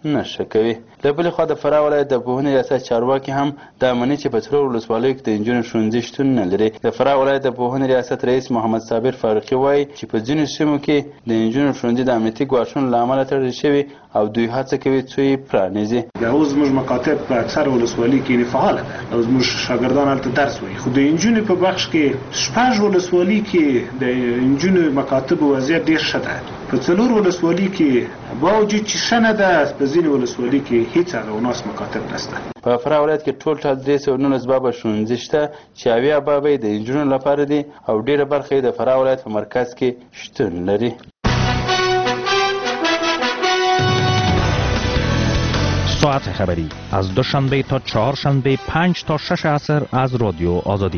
نشه کوي. له بلې خوا د فراه ولایت د پوهنې ریاست چارواکي هم دا مني چې په څلورو ولسوالیو کې د نجونو ښوونځي شتون نه لري. د فراه ولایت د پوهنې ریاست رئیس محمد صابر فاروقي وایي چې په ځینو سیمو کې د نجونو ښوونځي د امنیتي ګواښونو له امله تړل شوي او دوی هڅه کوي څو یې پرانیزي.
دا اوس زموږ مکاتب په اکثره ولسوالۍ کې فعاله ده او زموږ شاګردان هلته درس وایي، خو د نجونو په بخش کې شپږ ولسوالۍ کې د نجونو مکاتبو وضعیت ډېر ښه ده. په څلور ولسوالۍ کې باوجود چې ښه نه ده، په ځینې ولسوالۍ کې هېڅ هغه وناس مکاتب نشته.
په فراه ولایت کې ټول ټال درې سوه نولس بابه ښوونځي شته چې اویا بابه یې د نجونو لپاره دي او ډېره برخه یې د فراه ولایت په مرکز کې شتون لري.
ساعت خبری از دوشنبه تا چهارشنبه پنج تا شش عصر از رادیو آزادی.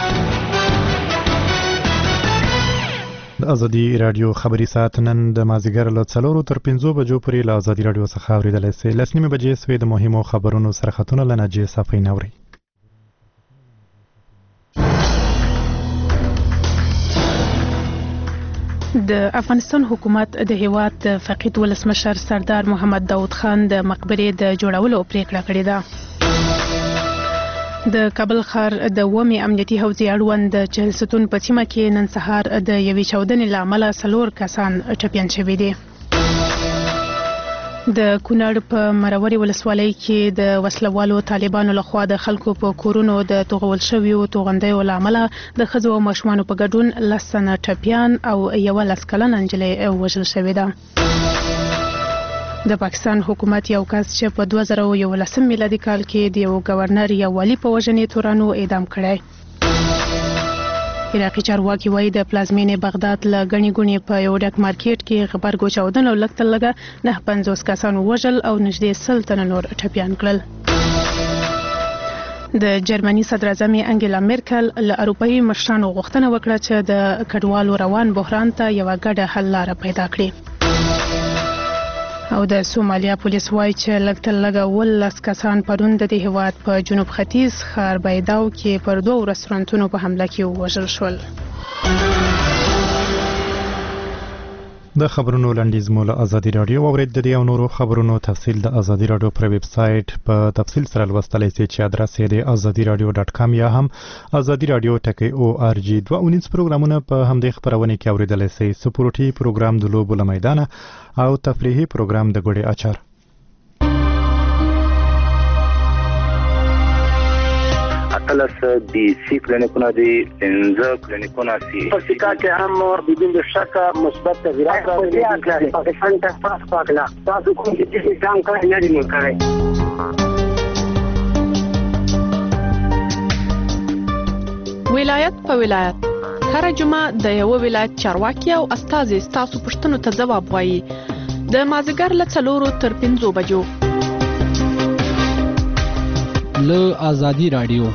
د ازادي رادیو خبري ساعت نن د مازیګر له څلورو تر پنځو بجو پورې له ازادي رادیو څخه اورېدلی سئ. لس نیمې بجې سوې د مهمو خبرونو سرخطونه له ناجیې صافۍ نه اورئ.
د افغانستان حکومت د هیواد د فقید ولسمشر سردار محمد داود خان د مقبرې د جوړولو پریکړه کړې ده. د کابل ښار د اوومې امنیتي حوزې اړوند د چهل ستون په سیمه کې نن سهار د یوې چاودنې له امله څلور کسان ټپیان شوي دي. د کونړ په مرورې ولسوالۍ کې د وسلوالو طالبانو لخوا د خلکو په کورونو د توغول شویو توغندیو له امله د ښځو او ماشومانو په ګډون لس تنه ټپیان او یوه لس کلنه نجلۍ وژل شوې ده. د پاکستان حکومت یو کس چې په دوه زره یولسم میلادي کال کې د یو ګورنر یا والي په وژنې تورانو اعدام کړی. عراقي چارواکي وایي د پلازمینې بغداد له ګڼې ګوڼې په یو ډک مارکیټ کې غبرګو چاودنو لږ تر لږه نهه پنځوس کسان ووژل او نږدې سل تنه نور ټپیان کړل. د جرمني صدر اعظم انګیلا میرکل له اروپایي مشرانو غوښتنه وکړه چې د کډوالو روان بحران ته یوه ګډه حل لاره پیدا کړي. او د سومالیا پولیس وایي چې لږ تر لږه اوولس کسان پرون د دې هیواد په جنوب ختیځ ښار بایداو کې پر دوو رستورانتونو په حمله کې ووژل شول.
د خبرونو لنډیز مو له ازادي رادیو واورید. د دې او نورو خبرونو تفصیل د ازادي رادیو پر ویب سایټ په تفصیل سره لوستلی سئ چې ادرس یې د ازادي رادیو ډاټ کام یا هم ازادي رادیو ټکی او آر جی. دوه اونیز پروګرامونه په همدې خپرونې کې اورېدلی سئ. سپورټي پروګرام د لوبو له میدانه او تفریحي پروګرام د ګوړې اچار.
اتلس دی سی کلینیکونه دي، پنځه کلینیکونه سي.
په سیکا کې هم بدون شک مثبت تغیرات راغلي دي. پاکستان ته پاس پاکلا تاسو کوم چې ځان کړی نه دی مونږ.
ولایت په ولایت هر جمعه د یو ولایت چارواکي او استازي ستاسو پوښتنو ته ځواب وایي. د مازیګر له څلورو تر پنځو بجو
له ازادي رادیو.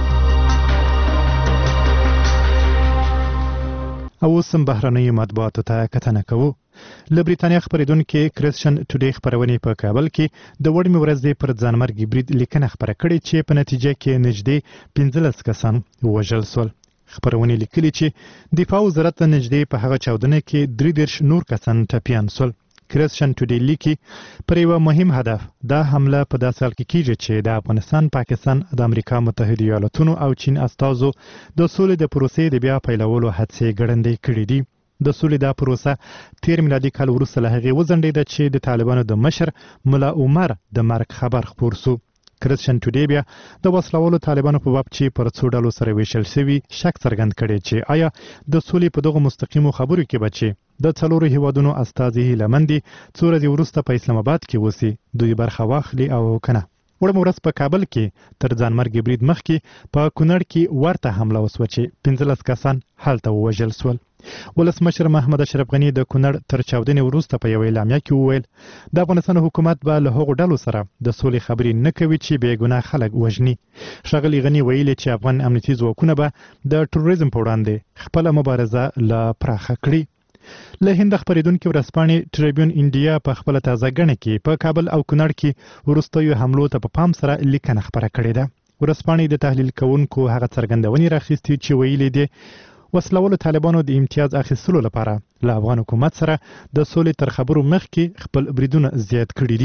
او سم بهرنۍ مطبوعاتو ته کتنه کوو. له بریتانیا خبریدونکو کرسچن ټوډے خبرونه په کابل کې د وړمې ورځې پر ځانمرګي برید لیکنه خبره کړې چې په نتیجه کې نږدې پنځلس کسان وژل شول. خبرونه لیکلي چې دفاع وزارت نږدې په هغه چاودنه کې درې دېرش نور کسان ټپیان شول. کرسچن ټوډے لیکي پر یو مهم هدف دا حمله په داسې حال کې کیږي چې د افغانستان، پاکستان، د امریکا متحده ایالاتونو او چین استازو د سولې د پروسې د بیا پیلولو هڅې ګړندۍ کړې دي. د سولې دا پروسه تیر میلادي کال وروسته له هغې وځنډېده چې د طالبانو د مشر ملا عمر د مرګ خبر خپور سو. کرسچن ټوډے بیا د وسلوالو طالبانو په باب چې پر څو ډلو سره ویشل شوي شک څرګند کړی چې آیا د سولې په دغو مستقیمو خبرو کې به چې د څلورو هیوادونو استازي هیله مند دي څو ورځې وروسته په اسلام آباد کې اوسي دوی برخه واخلي او کنه. وړمه ورځ په کابل کې تر ځانمرګي برید مخکې په کونړ کې ورته حمله وسوه چې پنځلس کسان هلته ووژل شول. ولسمشر محمد اشرف غني د کونړ تر چاودنې وروسته په یوه اعلامیه کې وویل د افغانستان حکومت به له هغو ډلو سره د سولې خبرې نه کوي چې بې ګناه خلک وژني. ښاغلي غني ویلي چې افغان امنیتي ځواکونه به د تروریزم په وړاندې خپله مبارزه لا پراخه کړي. له هند خبریدونکو ورځپاڼې ټریبیون انډیا په خپل تازه غنه کې په کابل او کونړ کې وروستیو حملو ته په پام سره لیکنه خبره کړې ده. ورځپاڼې د تحلیل کوونکو هغه څرګندونې راخیستې چې ویلي دي وسلوالو طالبانو د امتیاز اخیستلو لپاره له افغان حکومت سره د سولې تر خبرو مخکې خپل بریدونه زیات کړي دي.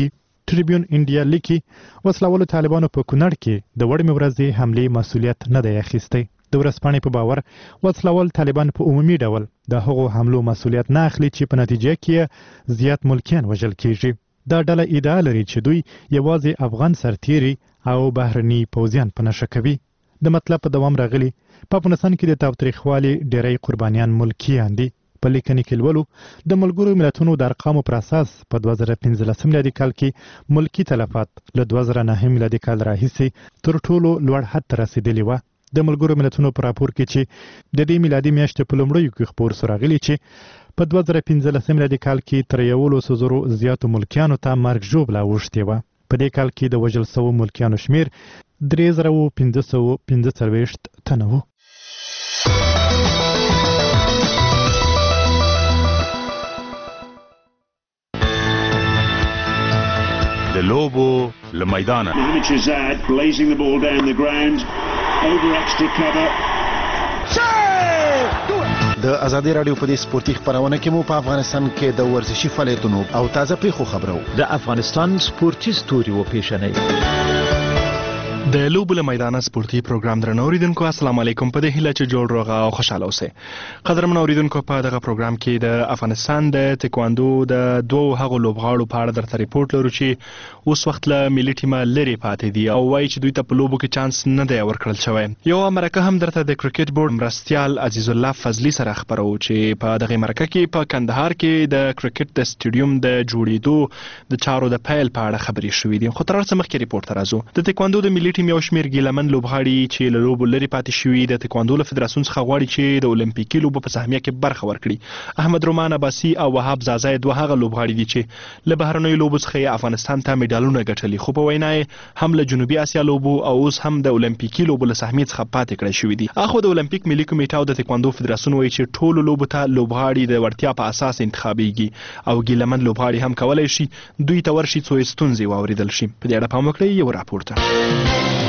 ټریبیون انډیا لیکي وسلوالو طالبانو په کونړ کې د وړمې ورځې حملې مسؤلیت نه دی اخیستی. د ورځپاڼې په باور وسلوال طالبان په عمومي ډول د هغو حملو مسؤلیت نه اخلي چې په نتیجه کې زیات ملکیان وژل کیږي. دا ډله ادعا لري چې دوی یوازې افغان سرتیري او بهرني پوځیان په نښه کوي. د مطلب په دوام راغلي په افغانستان کې د تاوتریخوالي ډیری قربانیان ملکیان دي. په لیکنې کې لولو د ملګرو ملتونو د ارقامو پر اساس په دوه زره پنځلسم میلادي کال کې ملکی تلفات له دوه زره نهم میلادي کال راهیسې تر ټولو لوړ حد ته رسیدلي وه. د ملګرو ملتونو په راپور کې چې د دې میلادي میاشتې په لومړیو کې خپور سو راغلي چې په دوه زره پنځلسم میلادي کال کې تر یولسو زرو زیاتو ملکیانو ته مرګ ژوبله اوښتې وه. په دې کال کې د وژل سوو ملکیانو شمیر درې زره پنځه سوه پنځه څلوېښت تنه و.
د لوبو له میدانه
د ازادي رادیو په دې سپورتي خبرونه کې مو په افغانستان کې د ورزشي فعالیتونو او تازه پیښو خبرو
د افغانستان سپورتي ستوري و پیژنئ.
د لوبو له میدانه سپورتي پروګرام درنو اوریدونکو السلام علیکم. په دې هیله چې جوړ روغه او خوشاله اوسئ. قدرمن اوریدونکو په دغه پروګرام کې د افغانستان د تکواندو د دوه هغو لوبغاړو په اړه درته ریپورت لرو چې اوس وخت له ملي ټیمه لرې پاتې دي او وایي چې دوی ته په لوبو کې چانس نه دی ورکړل شوی. یو مرکه هم درته د کرکټ بورډ مرستیال عزیز الله فضلي سره خبرو چې په دغه مرکه کې په کندهار کې د کرکټ د سټیډیوم د جوړېدو د چارو د پیل په اړه خبرې شوې دي. خو تر هر څه مخکې ریپورت ته راځو. د تکواندو د ملي ټیم یو شمېر ګیلمن لوبغاړي چې له لوبو لرې پاتې شوي د تکواندو له فدراسیون څخه غواړي چې د اولمپیکي لوبو په سهمیه کې برخه ورکړي. احمد رومان عباسي او وهاب زازا دوه هغه لوبغاړي دي چې له بهرنیو لوبو څخه افغانستان ته میډالونه ګټلي خو په وینا هم له جنوبي اسیا لوبو او اوس هم د اولمپیکي لوبو له سهمیې څخه پاتې کړی شوي دي. اخو د اولمپیک ملي کمیټه او د تکواندو فدراسیون وایي چې ټولو لوبو ته لوبغاړي د وړتیا په اساس انتخابېږي او ګیلمن لوبغاړي هم کولای شي دوی ته ورشي څو ستونزې واوریدل شي. په دې اړه پام وکړئ یو راپورته.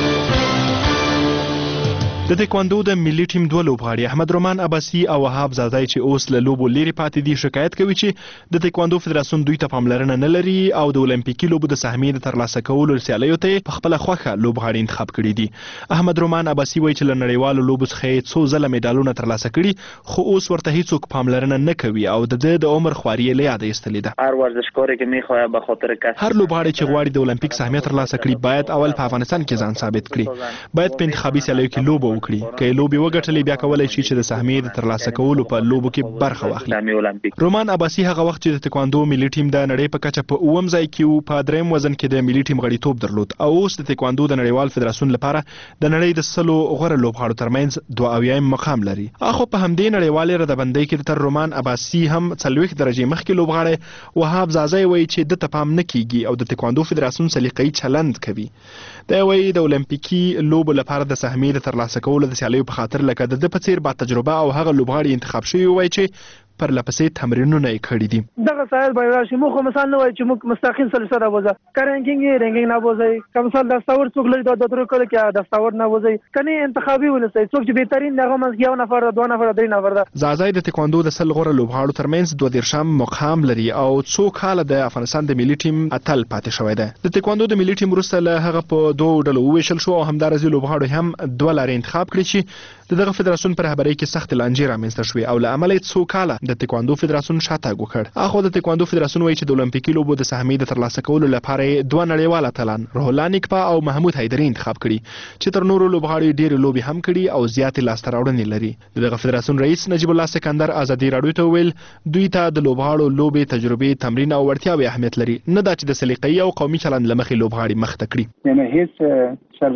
د تکواندو د ملي ټیم دوه لوبغاړي احمد رومان عباسي او وهاب زازا چې اوس له لوبو لرې پاتې دي شکایت کوي چې د تکواندو فدراسیون دوی ته پاملرنه نه لري او د اولمپیکي لوبو د سهمیې د ترلاسه کولو سیالیو ته په خپله خوښه لوبغاړي انتخاب کړي دي. احمد رومان عباسي وایي چې له نړیوالو لوبو څخه څو ځله میډالونه ترلاسه کړي خو اوس ورته هیڅوک پاملرنه نه کوي او د ده د عمر خواري یې له یاده ایستلې ده.
هر ورزشکار که میخواد به خاطر کسب
هر لوبغاړی چې غواړي د اولمپیک سهمیه ترلاسه کړي باید اول په افغانستان کې ځان ثابت کړي. باید په انتخابي سیالیو کې لوبه وکړي. که لوبې وګټلې بیا کولای شي چې د سهمیې د ترلاسه کولو په لوبو کې برخه واخلي. رومان عباسي هغه وخت چې د تکواندو ملي ټیم د نړۍ په کچه په اووم ځای کې په دریم وزن کې د ملي ټیم غړیتوب درلود او اوس د تکواندو د نړیوال فدراسیون لپاره د نړۍ د سلو غوره لوبغاړو ترمنځ دوه اویایم مقام لري. اخو په همدې نړیوالې ردبندۍ کې تر رومان عباسي هم څلوېښت درجې مخکې لوبغاړی وهاب زازا وایي چې د ته پام نه کیږي او د تکواندو فدراسیون سلیقه‌ای چلند کوي. دا وایي د اولمپیکي لوبو لپاره د سهمیې د ترلاسه کولو د سیالیو په خاطر لکه د په څیر با تجربه او هغه لوبغاړي انتخاب شوی وای چې پر لپسې تمرینونه یې کړي دي.
دغه سایل باید راشي مو خو مثال نه وای چې موږ مستقیم سلسله راوځه کارنګینګ یې رنګینګ نه وځي کوم مثال دستاور څوک لري د درو کله کې دستاور نه وځي کني انتخابي ولسي څوک چې بهترین دغه منځ یو نفر دوه نفر درې نفر ده.
زازا د تکواندو د سل غوره لوبغاړو ترمنځ دوه دیرشم مقام لري او څو کاله د افغانستان د ملي ټیم اتل پاتې شوی دی. د تکواندو د ملي ټیم وروسته له هغه په دوه ډلو وویشل شو او همدارنګه لوبغاړو هم دوه لارې انتخاب کړي چې د دغه فدراسیون پر رهبرۍ کې سخت لانجې رامنځته شوې او له امله یې څو کاله د تکواندو فدراسیون شاتګ وکړ. اخو د تکواندو فدراسیون وایي چې د اولمپیکي لوبو د سهمیې د ترلاسه کولو لپاره دوه نړیوال اتلان روح الله نیکپا او محمود حیدري انتخاب کړي چې تر نورو لوبغاړو ډېرې لوبې هم کړي او زیاتې لاسته راوړنې لري. دغه فدراسیون رئیس نجیب الله سکندر ازادي راډیو ته ویل دوی ته د لوبغاړو لوبې تجربې تمرین او وړتیاوې اهمیت لري نه دا چې د سلیقه‌ای او قومي چلند له مخې لوبغاړي مخته کړي.
یعنی هیڅ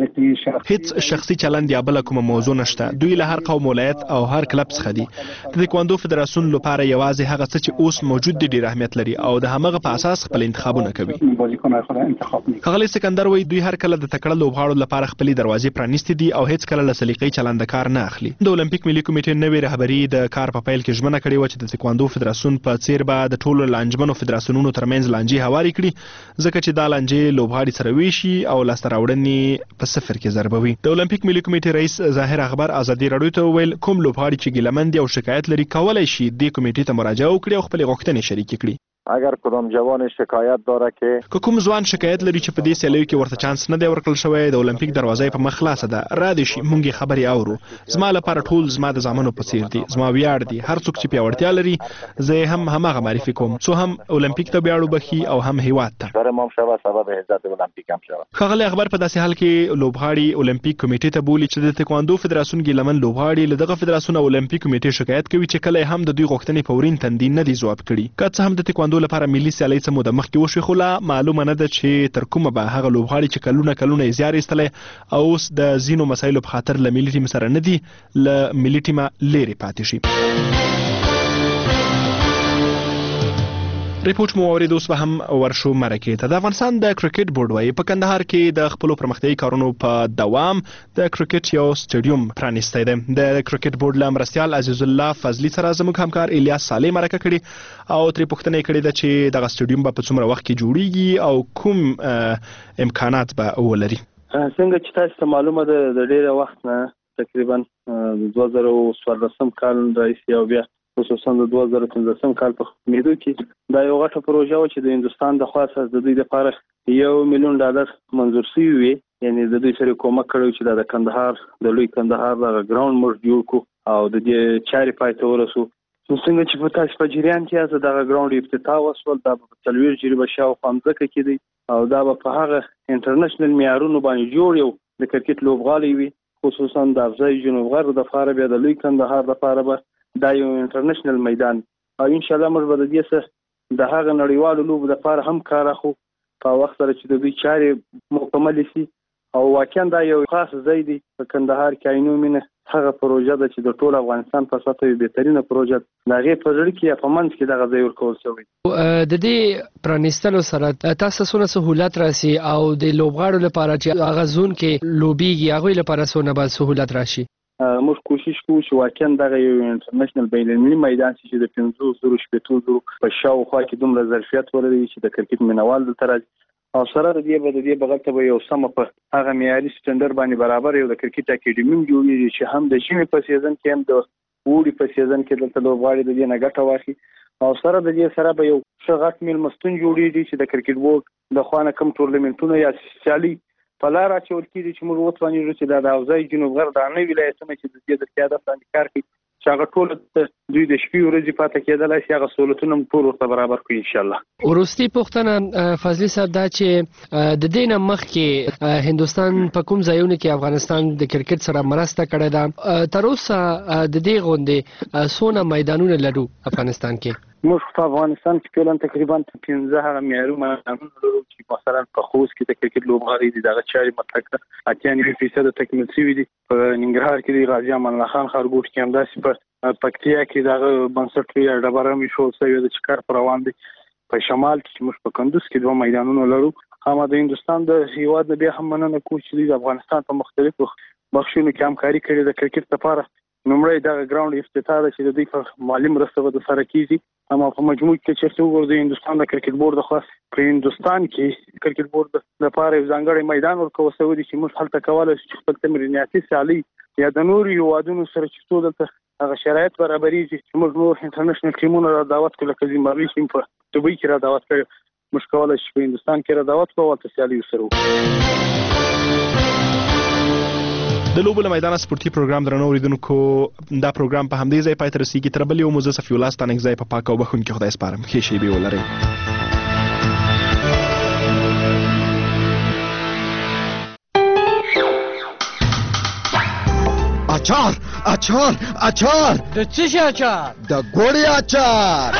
هیڅ شخصي چلند یا بل کومه موضوع نشته. دوی له هر قوم ولایت او هر کلب څخه دي. د تکواندو فدراسیون لپاره یوازې هغه څه چې اوس موجود دي ډیر اهمیت لري او د همغه په اساس خپل انتخابونه کوي. ښاغلی سکندر وایي دوی هر کله د تکړه لوبغاړو لپاره خپلې دروازې پرانیستې دي او هیڅ کله له سلیقه‌ای چلند کار نه اخلي. د اولمپیک ملي کمیټې نوې رهبري د کار په پیل کې ژمنه کړې وه چې د تکواندو فدراسیون په څیر به د ټولو لانجمنو فدراسیونونو ترمنځ لانجې هوارې کړي ځکه چې دا لانجې لوبغاړي سره ویشي او لاسته راوړنې په صفر کې ضربوي. د اولمپیک ملي کمیټې رئیس ظاهر اخبار ازادي راډیو ته ویل کوم لوبغاړي چې ګیلمن دي او شکایت لري کولای شي د کمیټې ته مراجعه وکړي او خپل غوښتنې شریک کړي.
اگر کدام جوان شکایت داره که
که کوم ځوان شکایت لري چې په دې سیالیو کې ورته چانس نه دی ورکړل شوی د اولمپیک دروازه په مخ خلاصه ده را دي شي مونږ خبري اورو زما لپاره ټول زما د زامنو په څیر دي زما ویاړ دي هر څوک چې پیاوړتیا لري زه هم هماغه معرفي کوم څو هم اولمپیک ته بیاړو بخي او هم هیواد ته
برمام شوه سبب عزت اولمپیک هم شوه
خغلی اخبار په داسې حال کې لوبغاړي اولمپیک کمیټې ته بولی چې د تکواندو فدراسیون ګیلمن لوبغاړي له دغه فدراسیون اولمپیک کمیټې شکایت کوي چې کله هم د دوی غوښتنې فورین تندین نه دي ځواب کړي که څه هم د تکواندو لپاره ملي سیالۍ څه موده مخکې وشوې خو لا معلومه نه ده چې تر کومه به هغه لوبغاړي چې کلونه کلونه یې زیار ایستلی او اوس د ځینو مسایلو په خاطر له ملي ټیم سره نه دي له ملي ټیمه لرې پاتې شي. ریپورت مو اورید اوس به هم ورشو مرکې ته. د افغانستان د کرکټ بورډ وايي په کندهار کې د خپلو پرمختیایي کارونو په دوام د کرکټ یو سټیډیوم پرانیستی دی. د کرکټ بورډ له مرستیال عزیز الله فضلي سره زموږ همکار الیاس صالح مرکه کړې او ترې پوښتنه یې کړې ده چې دغه سټیډیوم به په څومره وخت کې جوړیږي او کوم امکانات به ولري.
څنګه چې تاسو ته معلومه ده د ډېره وخت نه تقریبا دوه زره څوارلسم کال راهیسې او بیا خصوصا د دوه زره پنځلسم کال په ختمېدو کې دا یو غټه پروژه وه چې د هندوستان د خوا څخه د دوی لپاره یو میلیون ډالر منظور شوي وي، یعنې د دوی سره کومک کړی چې دا د کندهار د لوی کندهار دغه ګراوند موږ جوړ کړو او د دې چارې پای ته ورسو. نو څنګه چې په تاسو په جریان کې یاست دغه ګراوند افتتاح وشول، دا په څلوېښت جریبه شاوخوا مځکه کې دی او دا به په هغه انټرنیشنل معیارونو باندې جوړ یو د کرکټ لوبغالی وي، خصوصا د افضای جنوب غرب دپاره بیا د لوی کندهار دپاره به دا یو انټرنیشنل میدان او ان شاء الله موږ به د دې سره د هغه نړیوالو لوبو لپاره هم کار اخلو په وخت سره چې د دوی چارې مکمل شي. او واقعا دا یو خاص ځای دی په کندهار کې عینو مینه هغه پروژه ده چې د ټول افغانستان په سطح یو بهترینه پروژه ده. د هغې په زړه کې یا په منځ کې دغه ځای ورکول شوی.
د دې پرانیستلو سره تاسو څونه سهولت راسي او د لوبغاړو لپاره چې هغه زون کې لوبیږي هغوی لپاره څونه به سهولت راشي؟
موږ کوشش کوو چې واقعا دغه یو انټرنیشنل بین المللي میدان چې د پنځوس زرو شپېتو زرو په شاوخوا کې دومره ظرفیت ولري چې د کرکټ مینوال دلته راځي او سره د دې به د دې بغل ته به یو سمه په هغه معیاري سټنډر باندې برابر یو د کرکټ اکیډمي هم جوړېږي چې هم د ژمي په سیزن کې هم د اوړي په سیزن کې دلته لوبغاړي د دې نه ګټه واخلي او سره د دې سره به یو ښه غټ میلمستون جوړېږي چې د کرکټ بورډ د خوا نه کوم ټورنمنټونه یا سیالي په لار اچول کېږي چې موږ وتوانېږو چې دا د حوزه جنوب غرب دا نوي ولایتونه چې د دې د قیادت لاندې کار کوي چې هغه ټول دوی د شپې ورځې پاتې کېدلی شي هغه سهولتونه هم ټول ورته برابر کړي انشاءالله.
وروستي پوښتنه فضلي صاحب دا چې د دې نه مخکې هندوستان په کوم ځایونو کې افغانستان د کرکټ سره مرسته کړې ده؟ تر اوسه د دې غوندې څونه میدانونه لرو افغانستان کې؟
موږ په افغانستان کې فعلا تقریبا پنځه هغه معیاري میدانونه لرو چې مثلا په خوست کې د کرکټ لوبغاړي دي دغه چارې مطلق ده اتیا نوي فیصده تکمیل شوي دي. په ننګرهار کې د غازي امان الله خان ښارګوټ کې همداسې په پکتیا کې دغه بنسټ یا ډبره هم ایښودل شوی ده چې کار پر روان دی. په شمال کې موږ په کندوز کې دوه میدانونه لرو. اما د هندوستان د هیواد نه بیا هم مننه کوو چې د افغانستان په مختلفو بخشونو کې همکاري کړې د کرکټ لپاره. لومړی دغه ګراوند افتتاح ده چې د دوی په مالي مرسته به د سره کېږي. اما په مجموع کې چې وګورو د هندوستان د کرکټ بورډ د خوا په هندوستان کې کرکټ بورډ لپاره یو ځانګړی میدان ورکول شوی دی چې موږ هلته کولی شو چې خپل تمریناتي سیالۍ یا د نورو هیوادونو سره چې څو دلته هغه شرایط برابرېږي چې موږ نور انټرنیشنل ټیمونه را دعوت کړو لکه زیمبابوې ټیم په دوبۍ کې را دعوت کړی موږ کولی شو په هندوستان کې را دعوت کړو او هلته سیالۍ ورسره وکړو.
د لوبو له میدانه سپورتي پروګرام درنو اوریدونکو دا پروګرام په همدې ځای پای ته رسیږي. تر بل یو مو زه صفي الله ستانک ځای په پاک او بخښونکي خدای سپارم. ښې شېبې ولرئ.
اچار اچار اچار
د څه شي اچار؟
د ګوړې اچار.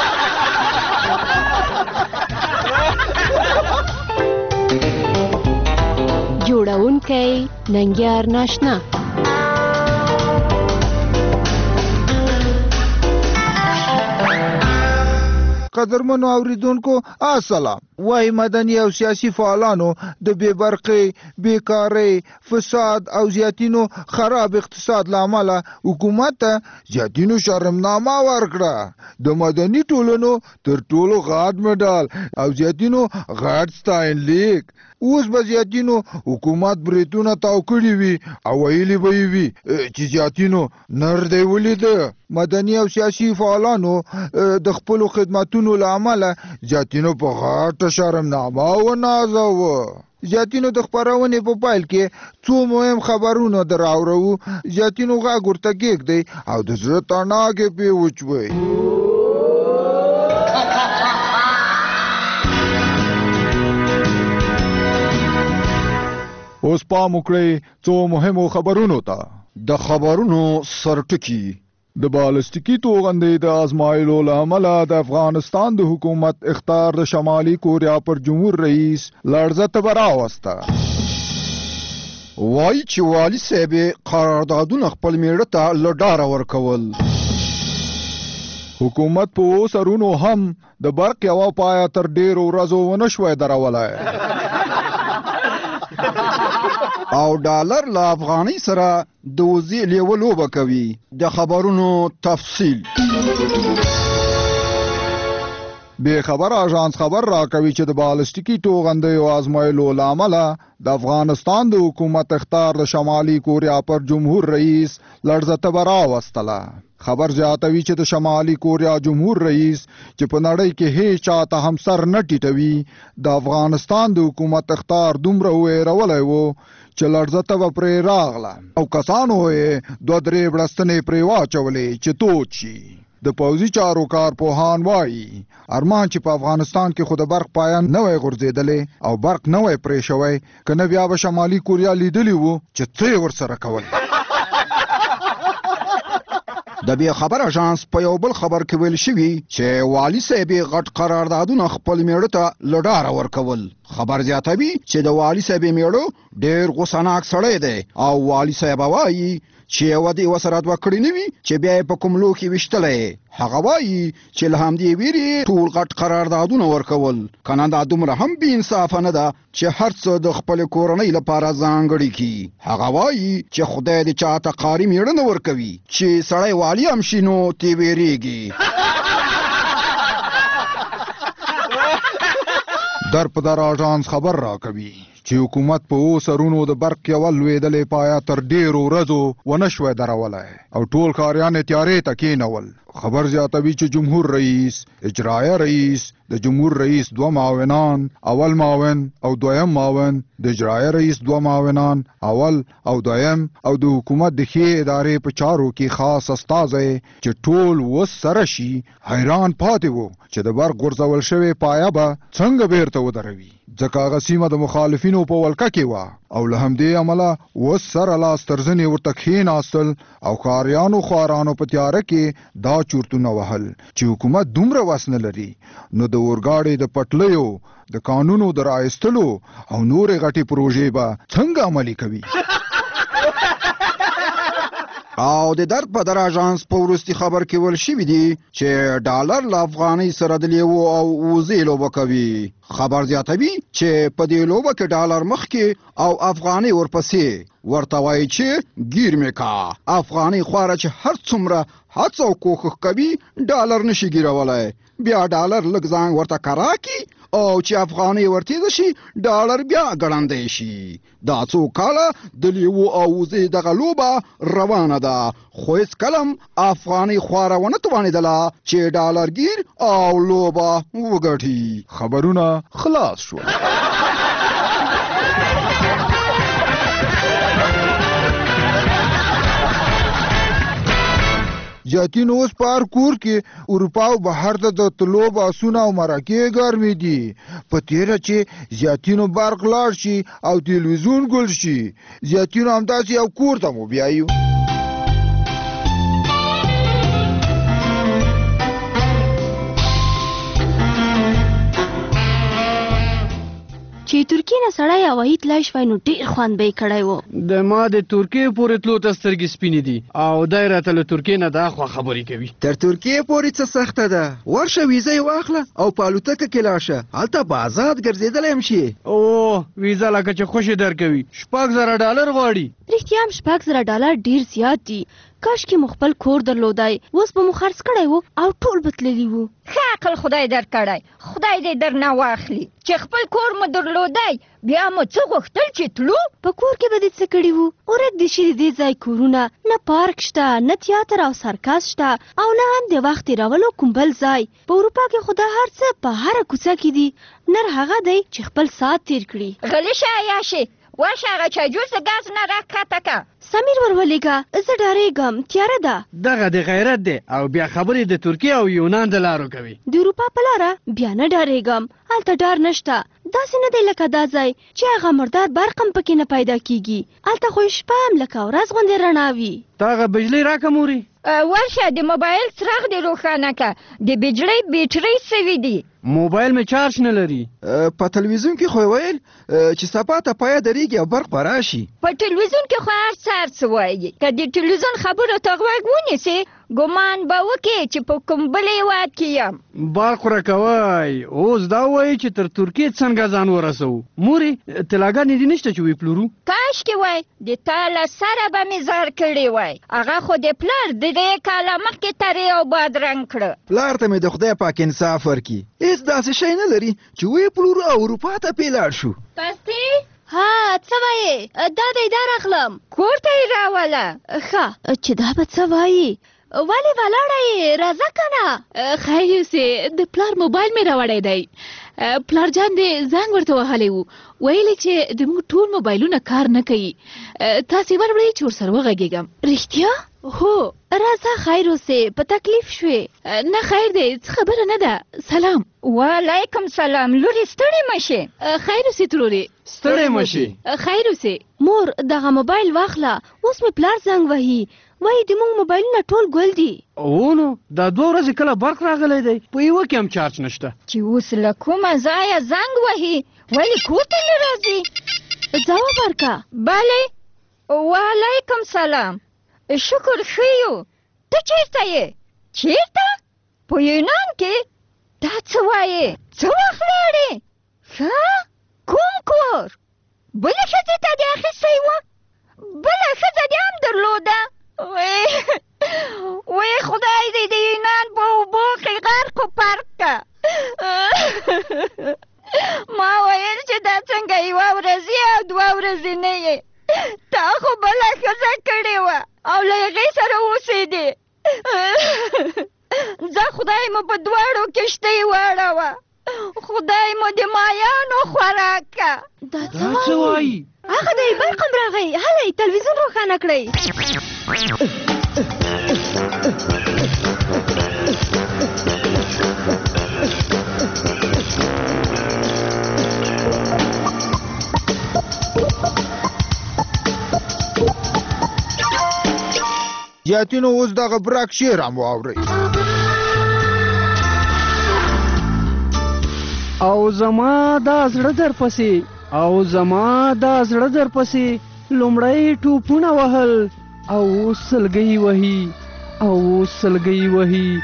جوړونکی ننګیار ناشنا.
قدرمنو اوریدونکو السلام. وای مدني او سیاسي فعالانو د بې برقۍ، بیکارۍ، فساد او زیاتینو خراب اقتصاد لامل حکومت ته زیاتینو شرمنامه ورکړه. د مدني ټولنو تر ټولو غاټ مډال او زیاتینو غاټ ستاینلیک اوس به زیاتینو حکومت بریتونه تاو کړي وي او ویلي به یې وي چې زیاتینو نر دی ولیده. مدني او سیاسي فعالانو د خپلو خدماتونو له امله زیاتینو په غاټه شرمنامه ونازوه. زیاتینو د خپرونې په پیل کې څو مهم خبرونه در اورو. زیاتینو غږ ورته کېږدئ او د زړه تڼاکې پرې وچوئ.
اوس پام وکړئ څو مهمو خبرونو ته.
د خبرونو سرټکی.
د بالستیکي توغندۍ د آزمایلو له امله د افغانستان د حکومت اخطار د شمالي کوریا پر جمهور رئیس لړزه ته راوسته.
وایي چې والي صاحب قراردادونه خپل میړه ته له ډاره ورکول.
حکومت په اوو سرونو هم د برق یوه پایه تر ډېرو ورځو ونه شوی درولی
او ډالر له افغانۍ سره د وزې لیوه لوبه کوي. د خبرونو تفصیل.
بې خبر اژانس خبر راکوي چې د بالستیکي توغندیو آزمایلو له امله د افغانستان د حکومت اخطار د شمالي کوریا پر جمهور رئیس لړزه ته راوستله. خبر زیاتوي چې د شمالي کوریا جمهور رئیس چې په نړۍ کې هیڅ چاته هم سر نه ټیټوي د افغانستان د حکومت اخطار دومره ویرولی و چې لړزه ته به پرې راغله او کسانو یې دوه درې بړستنې پرې واچولې چې تود شي. د پوځي چارو کارپوهان وایي ارمان چې په افغانستان کې خو د برق پایان نه وی غورځېدلی او برق نه وی پرې شوی که نه بیا به شمالي کوریا لیدلی وو چې څه یې ورسره کول.
د بې خبر اژانس په یو بل خبر کې ویل شوي چې والي صاحب غټ قراردادونه خپل میړه ته له ډاره ورکول. خبر زیاتوي چې د والي صاحب میړه ډېر غوسناک سړی دی او والي صاحب وایي چې یوه د یوه سره دوه کړي نه وي چې بیا یې په کوم لو کې ویشتلی. هغه وایي چې له همدې ویرې ټول غټ قراردادونه ورکول. که نه دا دومره هم بې انصافه نه ده چې هر څه د خپلې کورنۍ لپاره ځانګړي کړي. هغه وایي چې خدای دې چاته قاري میړه نه ورکوي چې سړی والي هم شي نو ترې ویرېږي.
در په در اژانس خبر راکوي چې حکومت په اوو سرونو د برق یوه لوېدلې پایه تر ډېرو ورځو ونه شوی درولی او ټول کاریان یې تیارې ته کېنول. خبر زیاتوي چې جمهور رئیس، اجرایه رئیس، د جمهور رئیس دوه معاونان، اول معاون او دویم معاون، د اجرایه رئیس دوه معاونان، اول او دویم او د حکومت د ښې ادارې په چارو کې خاص استازی چې ټول وس سره شي حیران پاتې وو چې د برق غورځول شوې پایه به څنګه بیرته ودروي ځکه هغه سیمه د مخالفینو په ولکه کې وه او له همدې امله اوس سره لاس ترزنې ورته کښېناستل او ښاریانو خوارانو په تیاره کې دا چورتونه وهل چې حکومت دومره وس نه لري نو د اورګاډي د پټلیو د قانونو د رایستلو او نورې غټې پروژې به څنګه عملي کوي.
او د درد په در اژانس په وروستي خبر کې ویل شوي دي چې ډالر له افغانۍ سره د لیوو او وزې لوبه کوي. خبر زیاتوي چې په دې لوبه کې ډالر مخکې او افغانۍ ورپسې ورته وایي چې ګیر مې کا. افغانۍ خواره چې هر څومره هڅه او کوښښ کوي ډالر نشي ګیرولی. بیا ډالر لږ ځان ورته کرا کي او چې افغانۍ ورتېزه شي ډالر بیا ګړندی شي. دا څو کاله د لیوو او وزې دغه لوبه روانه ده خو هېڅکله هم افغانۍ خواره ونه توانېدله چې ډالر ګیر او لوبه وګټي.
خبرونه خلاص شول.
زیاتین اوس په هر کور کې اروپا او بهر ته د تلو باسونه او مرکې ګرمې دي. په تېره چې زیاتینو برق لاړ شي او تلویزیون ګل شي زیاتینو همداسې یو کور ته مو بیایو.
چې ترکیې نه سړی هوایي تلای شوی نو ډېر خوند به یې کړی و.
د ما د ترکیې پورې تلو ته سترګې سپینې دي او دی راته له ترکیې نه دا خوا خبرې کوي.
تر ترکیې پورې څه سخته ده. ورشه ویزه یې واخله او په الوتکه کې لاړ شه. هلته به ازاد ګرځېدلی هم شي.
او ویزه لکه چې خوشې درکوي شپږ زره ډالر غواړي.
رښتیا هم شپږ زره ډالر ډېر زیات دي. کاش کې مو خپل کور درلودای، اوس به مو خرڅ کړی وو او ټول به تللي وو.
ښه عقل خدای درکړی، خدای دې درنه واخلي چې خپل کور مو درلودی، بیا مو څه غوښتل چې تلو؟
په کور کې به دې څه کړي وو؟ ورک دې شي د دې ځای کورونه، نه پارک شته، نه تیاتر او سرکس شته، او نه هم د وخت تېرولو کوم بل ځای. په اروپا کې خو دا هر څه په هره کوڅه کې دي. نر هغه دی چې خپل ساعت تیر کړي.
غلی شه عیاشې، ورشه هغه چایجوس د ګاز نه راکښته که.
سمیر ورولېږه، زه ډارېږم، تیاره ده.
دغه د غیرت دی او بیا خبرې د ترکیې او یونان د لارو کوي.
د اروپا په لاره بیا نه ډارېږم، هلته ډار نشته. داسې نه دی لکه دا ځای چې هغه مردار برق هم پکې نه پیدا کېږي. هلته خو شپه هم لکه ورځ غوندې رڼا وي.
ته هغه بجلۍ راکه مورې.
ورشه د موبایل څراغ دې روښانه که، د بجلۍ بیټرۍ سوي دي.
موبایل مې چارج نه لري.
په تلویزیون کې خو ویل چې سبا ته پایه درېږي او برق به راشي.
په تلویزیون کې خو هر څه هر څه وایي. که د تلویزیون خبرو ته غوږ ونیسې ګمان به وکړې چې په کوم بل هېواد کې یم.
برق ورکوی، اوس دا وایي چې تر ترکیې څنګه ځان ورسوو. مورې طلاګانې دې نشته چې وپلورو؟
کاشکې وای د تا له سره به مې زار کړی وای. هغه خو د پلار د دې کاله مخکې ترې او بادرنګ کړه.
پلار ته مې د خدای پاک انصاف ورکړي، هېڅ داسې شی نه لري چې وپلورو او اروپا ته پې لاړ شو.
پستې
ها څه وایې؟ دا دی دا راغلم
کور ته یې راوله.
ښه چې دا به څه وایي؟ ولې ولاړه یې؟ راځه که نه.
خیر یوسې، د پلار موبایل مې راوړی دی. پلار جان دې زنګ ورته وهلی و، ویلې چې زموږ ټول موبایلونه کار نه کوي، تاسې وروړئ چې ورسره وغږېږم.
رښتیا؟
هو.
راځه خیر اوسې، په تکلیف شوې؟
نه خیر دی، څه خبره نه ده. سلام.
وعلیکم سلام. لورې ستړې مه شې.
خیر اوسې ترورې.
ستړې مه شې.
خیر اوسې.
مور دغه موبایل واخله، اوس مې پلار زنګ وهي، وایي د موږ موبایلونه ټول ګل دي.
او نو دا دوه ورځې کله برق راغلی دی، په یوه کې هم چارج نشته.
چې اوس له کومه ځایه زنګ وهي، ولې کور ته نه راځي؟
ځواب ورکړه.
بلې. وعلیکم سلام. شکر ښه یو. ته چېرته یې؟ چېرته؟ په یونان کې؟ دا څه وایې؟ څه وخت لاړې؟ ښه؟ کوم کور؟ بله ښځې ته دې اخیستی وه؟ بله ښځه دې هم درلوده؟ وی خدای دې د یونان په اوبو کې غرق و پرق که. ما ویل چې دا څنګه یوه ورځې او دوه ورځې نه یې، تا خو بله ښځه کړې وه او له هغې سره اوسېدې. ځه خدای مو په دواړو کښتۍ واړوه، خدای مو د مایانو خوراک که.
دا څه وایي؟ هغه دی برق هم راغی، هلئ تلویزیون روښانه کړئ.
زیاتینو اوس دغه برق شعر هم واورئ.
او زما دا زړه در پسې، او زما دا زړه در پسې، لومړی ټوپونه وهل او اوس سلګۍ وهي، او اوس سلګۍ وهي.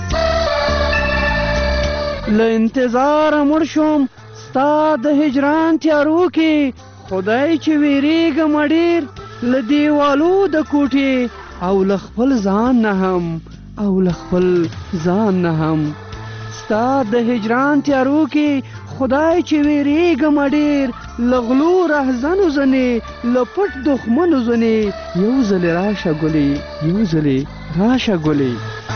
له انتظاره مړ شوم ستا د هجران تیارو کې، خدای چې ویرېږم ډېر له دیوالو د کوټې، او له خپل ځان نه هم، او له خپل ځان نه هم. ستا د هجران تیارو کې خدای چې ویرېږم ډېر له غلو رهزنو ځنې، له پټ دښمنو ځنې. یو ځلې راشه ګلې، یو ځلې راشه ګلې.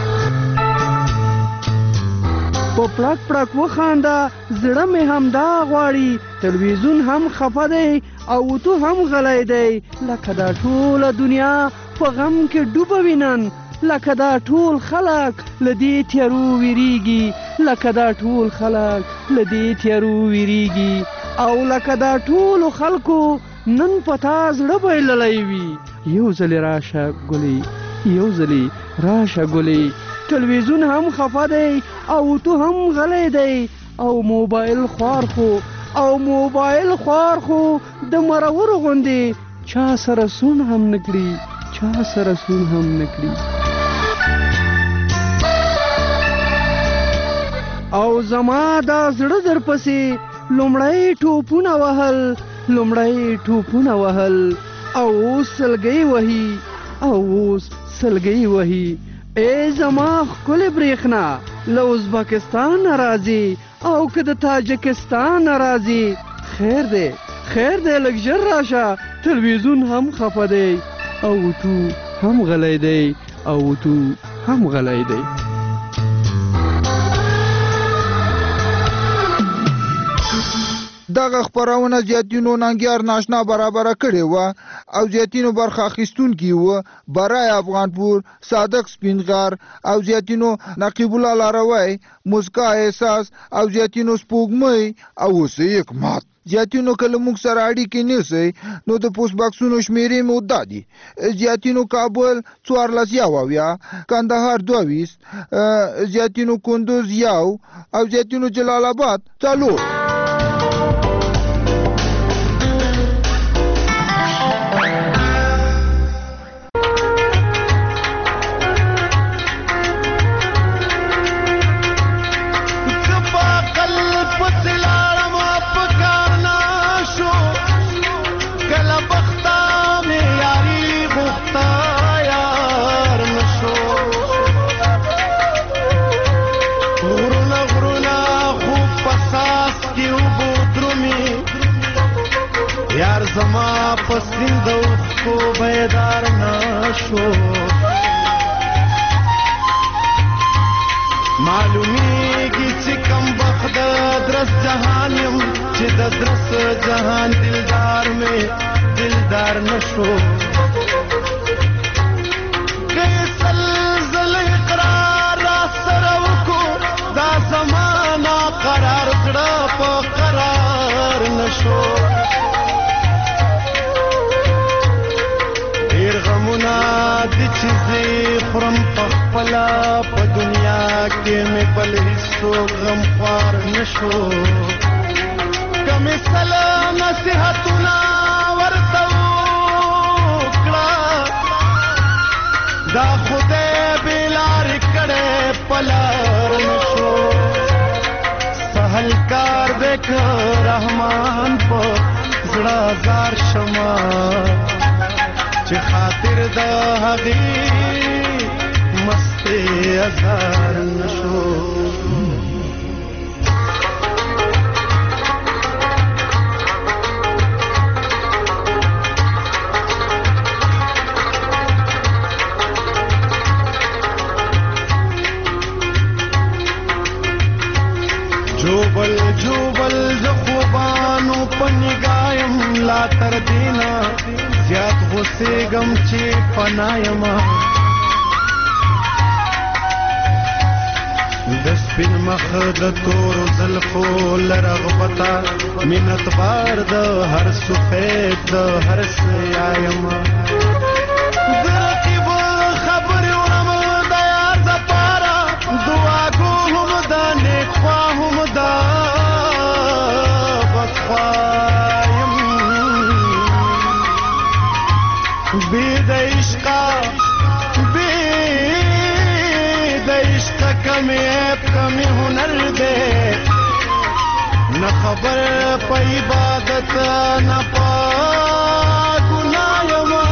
په پړک پړک وخانده، زړه مې همدا غواړي. تلویزیون هم خفه دی او تو هم غلی دی، لکه دا ټوله دنیا په غم کې ډوبه وینن، لکه دا ټول خلک له دې تیارو ویریږي، لکه دا ټول خلک له دې تیارو ویریږي، او لکه دا ټولو خلکو نن په تا زړه بایللی وي. یو ځلې راشه ګلې، یو ځلې راشه ګلې. تلویزیون هم خفه دی او تو هم غلی دی، او موبایل خوار خو او موبایل خوار خو د مرور غوندې چا سره سون هم نکړي، چا سره سون هم نکړي. او زما دا زړه در پسې لومړی ټوپونه وهل، لومړی ټوپونه وهل، او اوس سلګۍ وهي، او اوس سلګۍ وهي. ای زما ښکلې برېښنا له ازبکستان راځي او که د تاجکستان راځي، خیر دی خیر دی لږ ژر راشه. تلویزیون هم خفه دی او تو هم غلی دی او تو هم غلی دی.
دغه خپرونه زیاتینو ننګیار ناشنا برابره کړې وه او زیاتینو برخه اخیستونکي وه برای افغانپور، صادق سپینغر او زیاتینو نقیب الله لاروی، مسکا احساس او زیاتینو سپوږمۍ او اوسه حکمت. زیاتینو که له موږ سره اړیکې نیسئ نو د پوسټ باکسونو شمیرې مې دا دي: زیاتینو کابل څوارلس یو اویا، کندهار دوه ویشت، زیاتینو کندوز یو او زیاتینو جلال آباد څلور.
زما پسین د اوښکو بیدار نشو، معلومیږي چې کم وخت د درس جهان یم چې د درس جهان دلدار مې دلدار نشو. که یې سلزل اقرار را سره وکړو دا زمانه قرار زړه په قرار نشو. غمونه دي چې زه خورم پخپله په دنیا کې مې بل هېڅوک غمخوار نشو. که مې سله نصیحتونه ورته وکړه دا خدای بې لارې کړی په لار نشو. سهل کار دی که رحمان په زړه ازار شمه چې خاطر د هغې مستې ازار نشو. جوبل جوبل د خوبانو په نگایم لا تر دینا زیات غوسېږم چې فنا یمه. د سپین مخ د تورو زلفو له رغبته مینت بار د هر سفید د هر سیا یمه. د رقیب خبرې وړم د یار دپاره دعاګو هم ده نیکخوا هم ده بدخوا بی د عشقا بی د عشقا کمی عیب کمی هنر دے نہ خبر پا عبادت نہ پا گناہ یما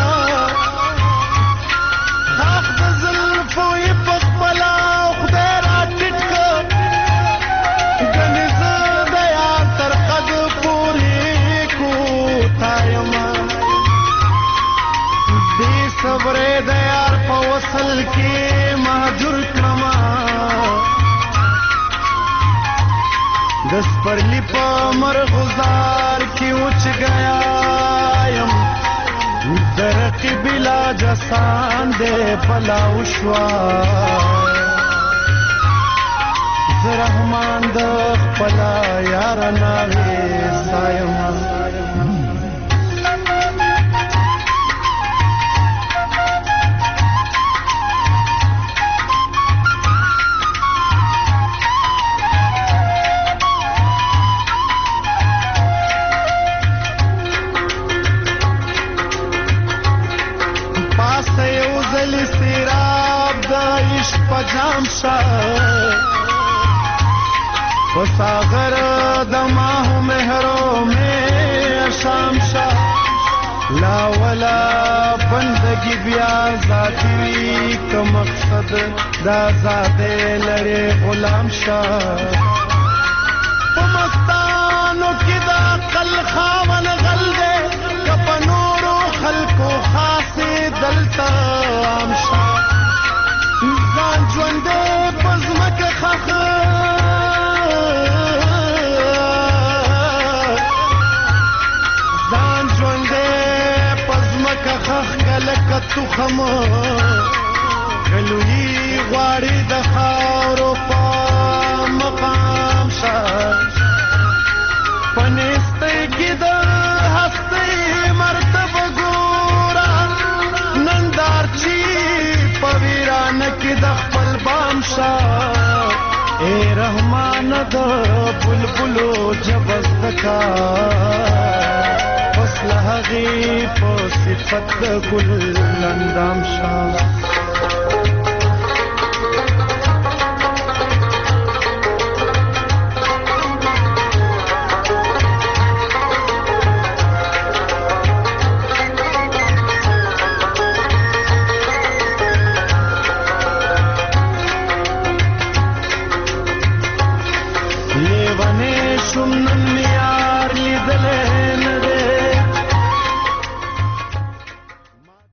حق د زلفو ی پخپلا خدای را ټټکا گنز دیا تر قد پوری کو تا یما. صبرې د یار په وصل کې مهجور کړما د سپرلي په مرغزار کې وچ گیا یم. د رقیب علاج آسان دی بلا وشوا زه رحمان د خپله یاره ناوې سایم. جام شا و ساغر دماہ مہروں میں شام شا لا ولا بندگی زندگی بیا ذاتی وی که مقصد دا ذاتی لڑے غلام شاه په مستانو کی دا قل خاون غل دے کپ نورو خلقو خاصی دلتا عام شاه ځان ژوندې په ځمکه خخ ځان ژوندې په ځمکه خخ کلکه تخم کلوی غواړي د خاورو په مقام شه په نیستۍ کې د هستۍ مرتبه ګوره نندارچی په ویرانه کې د خپل بام شه اے رحمان د بلبلو جبست کا فصل هغې په صفت د ګل اندام شه